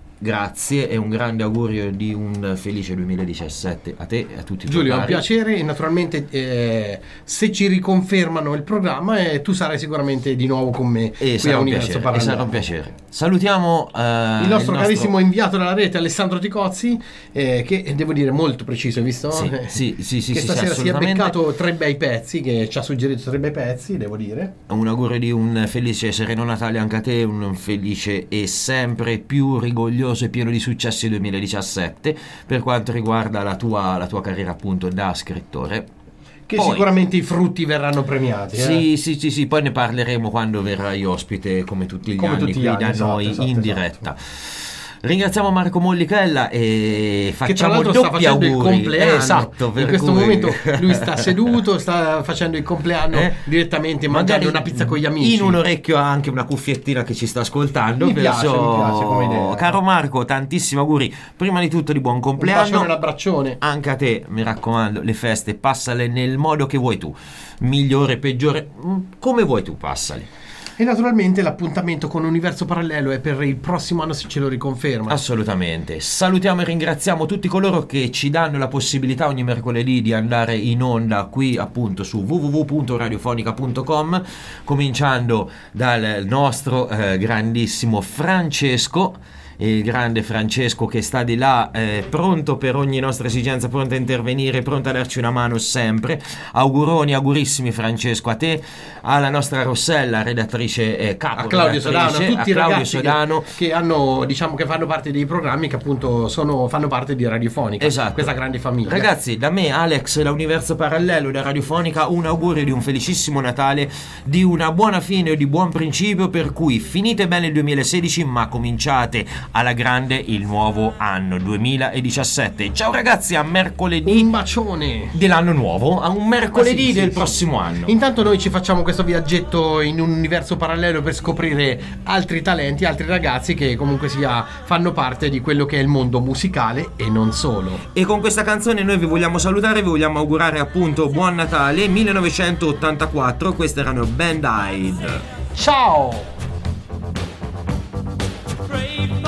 grazie e un grande augurio di un felice duemiladiciassette a te e a tutti i tuoi Giulio, è un cari. piacere e naturalmente eh, se ci riconfermano il programma eh, tu sarai sicuramente di nuovo con me E qui a sarà, un Universo piacere, e Parallelo. sarà un piacere. Salutiamo eh, Il nostro carissimo inviato dalla rete Alessandro Ticozzi, eh, che devo dire molto preciso, hai visto? Sì, Eh, sì, sì, sì, che sì, stasera sì, si è assolutamente. beccato tre bei pezzi, che ci ha suggerito tre bei pezzi, devo dire. Un augurio di un felice e sereno Natale anche a te, un felice e sempre più rigoglioso e pieno di successi duemiladiciassette per quanto riguarda la tua, la tua carriera appunto da scrittore. Che Poi- sicuramente i frutti verranno premiati. eh. Sì, sì, sì, sì, poi ne parleremo quando verrai ospite come tutti gli Come anni tutti qui gli anni, da esatto, noi esatto, in esatto. diretta. Ringraziamo Marco Mollichella e Che tra facciamo l'altro sta doppi facendo auguri. il compleanno. Esatto, per in questo cui- momento lui sta seduto, sta facendo il compleanno Eh? direttamente, mangiando una pizza con gli amici. In un orecchio ha anche una cuffiettina che ci sta ascoltando. Mi piace, perciò- mi piace come idea. Caro Marco, tantissimi auguri. Prima di tutto di buon Un bacione e compleanno. un abbraccione. Anche a te, mi raccomando, le feste passale nel modo che vuoi tu. Migliore, peggiore, mm, come vuoi tu, passali. E naturalmente l'appuntamento con Universo Parallelo è per il prossimo anno, se ce lo riconferma. Assolutamente. Salutiamo e ringraziamo tutti coloro che ci danno la possibilità ogni mercoledì di andare in onda qui appunto su w w w punto radiofonica punto com, cominciando dal nostro eh, grandissimo Francesco. Il grande Francesco che sta di là, eh, pronto per ogni nostra esigenza, pronto a intervenire, pronto a darci una mano sempre. Auguroni, augurissimi Francesco a te, alla nostra Rossella, redattrice eh, capo, A Claudio Sodano, a redattrice, tutti i Claudio ragazzi che, Sodano. che hanno, diciamo, che fanno parte dei programmi che appunto sono, fanno parte di Radiofonica. Esatto. Questa grande famiglia. Ragazzi, da me, Alex, da Universo Parallelo, da Radiofonica, un augurio di un felicissimo Natale, di una buona fine e di buon principio, per cui finite bene il duemilasedici, ma cominciate alla grande il nuovo anno duemiladiciassette. Ciao ragazzi, a mercoledì Un bacione. dell'anno nuovo, a un mercoledì Ah, sì, sì, del sì. prossimo anno. Intanto noi ci facciamo questo viaggetto in un universo parallelo per scoprire altri talenti, altri ragazzi che comunque sia fanno parte di quello che è il mondo musicale e non solo. E con questa canzone noi vi vogliamo salutare, vi vogliamo augurare appunto buon Natale millenovecentottantaquattro. Queste erano Band Aid. Ciao! Brave